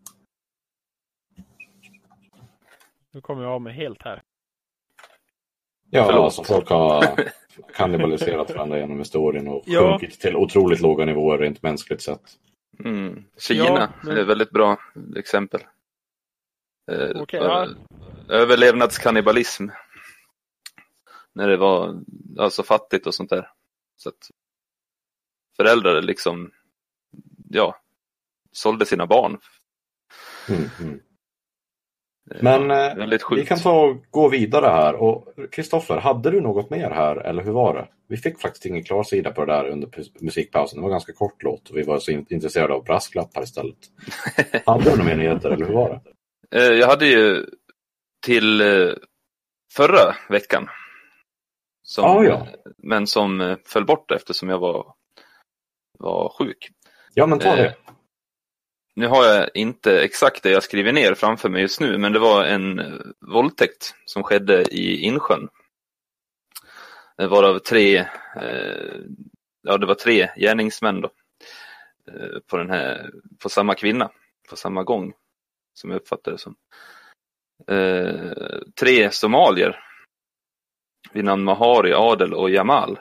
Speaker 4: nu kommer jag av mig helt här.
Speaker 1: Ja, Förlåt. alltså folk har kannibaliserat varandra genom historien och ja. sjunkit till otroligt låga nivåer rent mänskligt sett.
Speaker 3: Mm. Kina ja, men... är ett väldigt bra exempel. Eh,
Speaker 4: okay, ja.
Speaker 3: Överlevnadskannibalism. När det var alltså fattigt och sånt där. Så att föräldrar liksom ja, sålde sina barn.
Speaker 1: Mm, mm. Men eh, vi kan ta och gå vidare här. Och Kristoffer, hade du något mer här eller hur var det? Vi fick faktiskt ingen klar sida på det där under musikpausen. Det var ganska kort låt och vi var så intresserade av brasklappar istället. Hade du några mer nyheter eller hur var det?
Speaker 3: Eh, jag hade ju till eh, förra veckan. Som,
Speaker 1: ah, ja.
Speaker 3: Men som eh, föll bort eftersom jag var, var sjuk.
Speaker 1: Ja, men ta det. Eh,
Speaker 3: Nu har jag inte exakt det jag skriver ner framför mig just nu, men det var en våldtäkt som skedde i Insjön. Det var av tre, eh, ja det var tre gärningsmän då, eh, på den här, på samma kvinna, på samma gång som jag uppfattade det som. Eh, tre somalier vid namn Mahari, Adel och Jamal.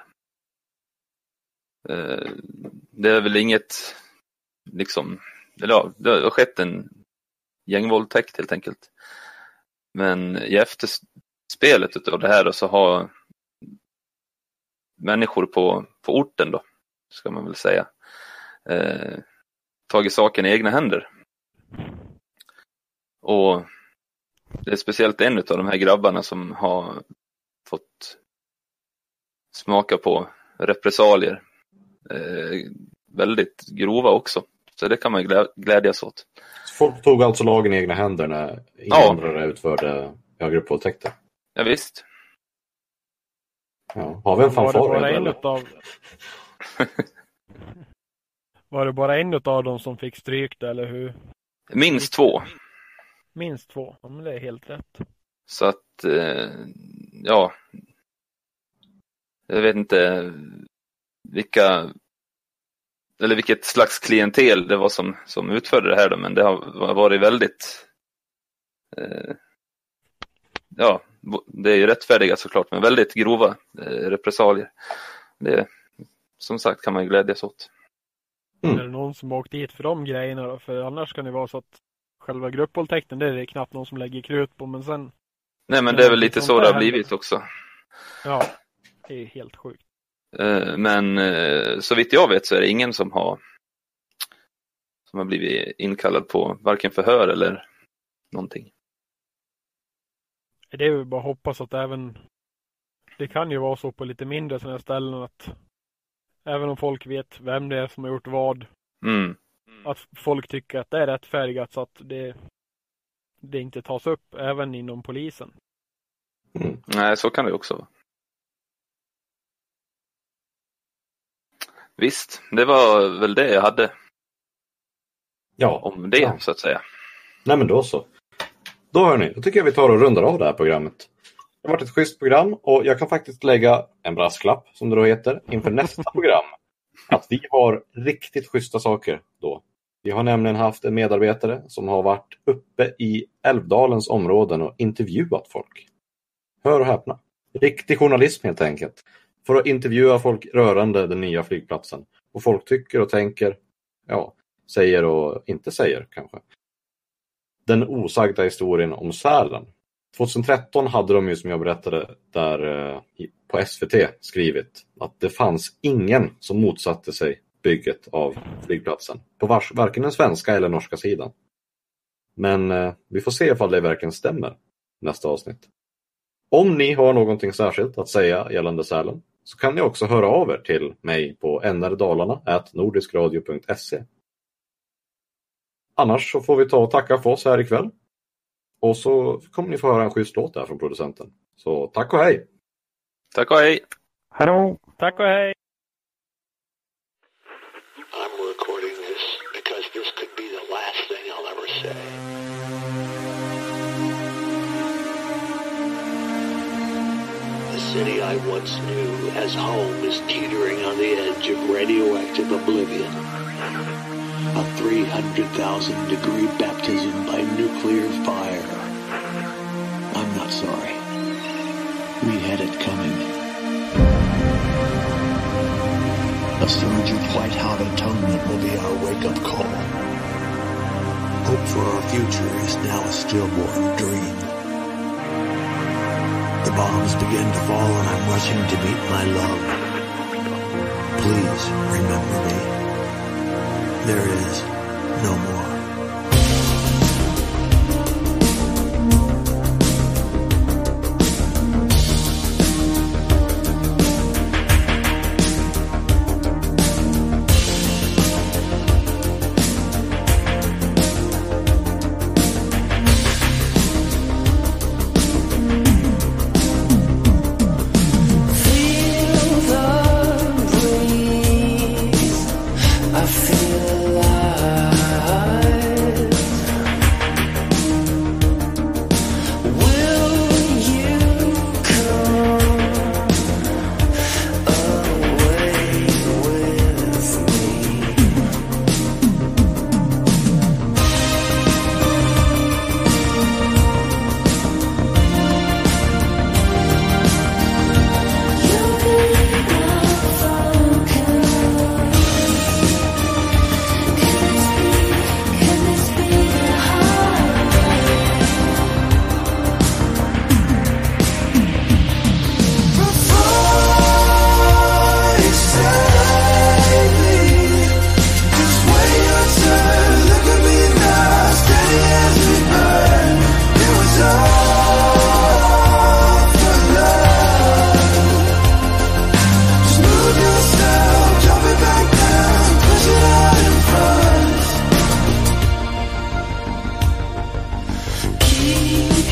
Speaker 3: Eh, det är väl inget liksom eller ja, det har skett en gängvåldtäkt helt enkelt. Men i efterspelet av det här då, så har människor på, på orten då, ska man väl säga, eh, tagit saken i egna händer. Och det är speciellt en av de här grabbarna som har fått smaka på repressalier. Eh, väldigt grova också. Så det kan man ju glädjas åt.
Speaker 1: Folk tog alltså lagen i egna händer när invandrare ja. utförde gruppvåldtäkter?
Speaker 3: Ja, visst.
Speaker 1: Ja. Har vi en fanfar?
Speaker 4: Var det bara en utav... Var det bara en av dem som fick stryk eller hur?
Speaker 3: Minst två.
Speaker 4: Minst två, ja, men det är helt rätt.
Speaker 3: Så att, eh, ja. jag vet inte vilka eller vilket slags klientel det var som, som utförde det här då, men det har varit väldigt eh, ja, det är ju rättfärdiga såklart, men väldigt grova eh, repressalier. Det, som sagt, kan man ju glädjas åt.
Speaker 4: Mm. Är det någon som åkt dit för de grejerna då? För annars kan det vara så att själva gruppvåldtäkten, det är det knappt någon som lägger krut på, men sen...
Speaker 3: Nej, men det är väl lite så det har blivit också.
Speaker 4: Ja, det är helt sjukt.
Speaker 3: Eh, men eh, så vitt jag vet så är det ingen som har som har blivit inkallad på varken förhör eller någonting.
Speaker 4: Det är ju bara hoppas att även det kan ju vara så på lite mindre sådana ställen att även om folk vet vem det är som har gjort vad,
Speaker 3: mm.
Speaker 4: att folk tycker att det är rättfärdigt så att det, det inte tas upp även inom polisen.
Speaker 3: Mm. Nej, så kan det också vara. Visst, det var väl det jag hade
Speaker 1: ja,
Speaker 3: om det
Speaker 1: ja.
Speaker 3: så att säga.
Speaker 1: Nej men då så. Då hörni, då tycker jag vi tar och rundar av det här programmet. Det har varit ett schysst program och jag kan faktiskt lägga en brasklapp, som det då heter, inför nästa program. Att vi har riktigt schyssta saker då. Vi har nämligen haft en medarbetare som har varit uppe i Älvdalens områden och intervjuat folk. Hör och häpna. Riktig journalism helt enkelt. För att intervjua folk rörande den nya flygplatsen. Och folk tycker och tänker, ja, säger och inte säger kanske. Den osagda historien om Sälen. tjugohundratretton hade de ju, som jag berättade där eh, på S V T, skrivit att det fanns ingen som motsatte sig bygget av flygplatsen. På vars, varken den svenska eller norska sidan. Men eh, vi får se ifall det verkligen stämmer nästa avsnitt. Om ni har någonting särskilt att säga gällande Sälen så kan ni också höra av er till mig på n r dalarna at nordiskradio punkt se. Annars så får vi ta och tacka för oss här ikväll. Och så kommer ni få höra en schysst låt där från producenten. Så tack och hej!
Speaker 3: Tack och hej!
Speaker 2: Hallå!
Speaker 4: Tack och hej!
Speaker 7: I'm recording this because this could be the last thing I'll ever say. The city I once knew as home is teetering on the edge of radioactive oblivion. A three hundred thousand degree baptism by nuclear fire. I'm not sorry. We had it coming. A surge of white-hot atonement will be our wake-up call. Hope for our future is now a stillborn dream. The bombs begin to fall and I'm rushing to meet my love. Please remember me. There is no more. Keep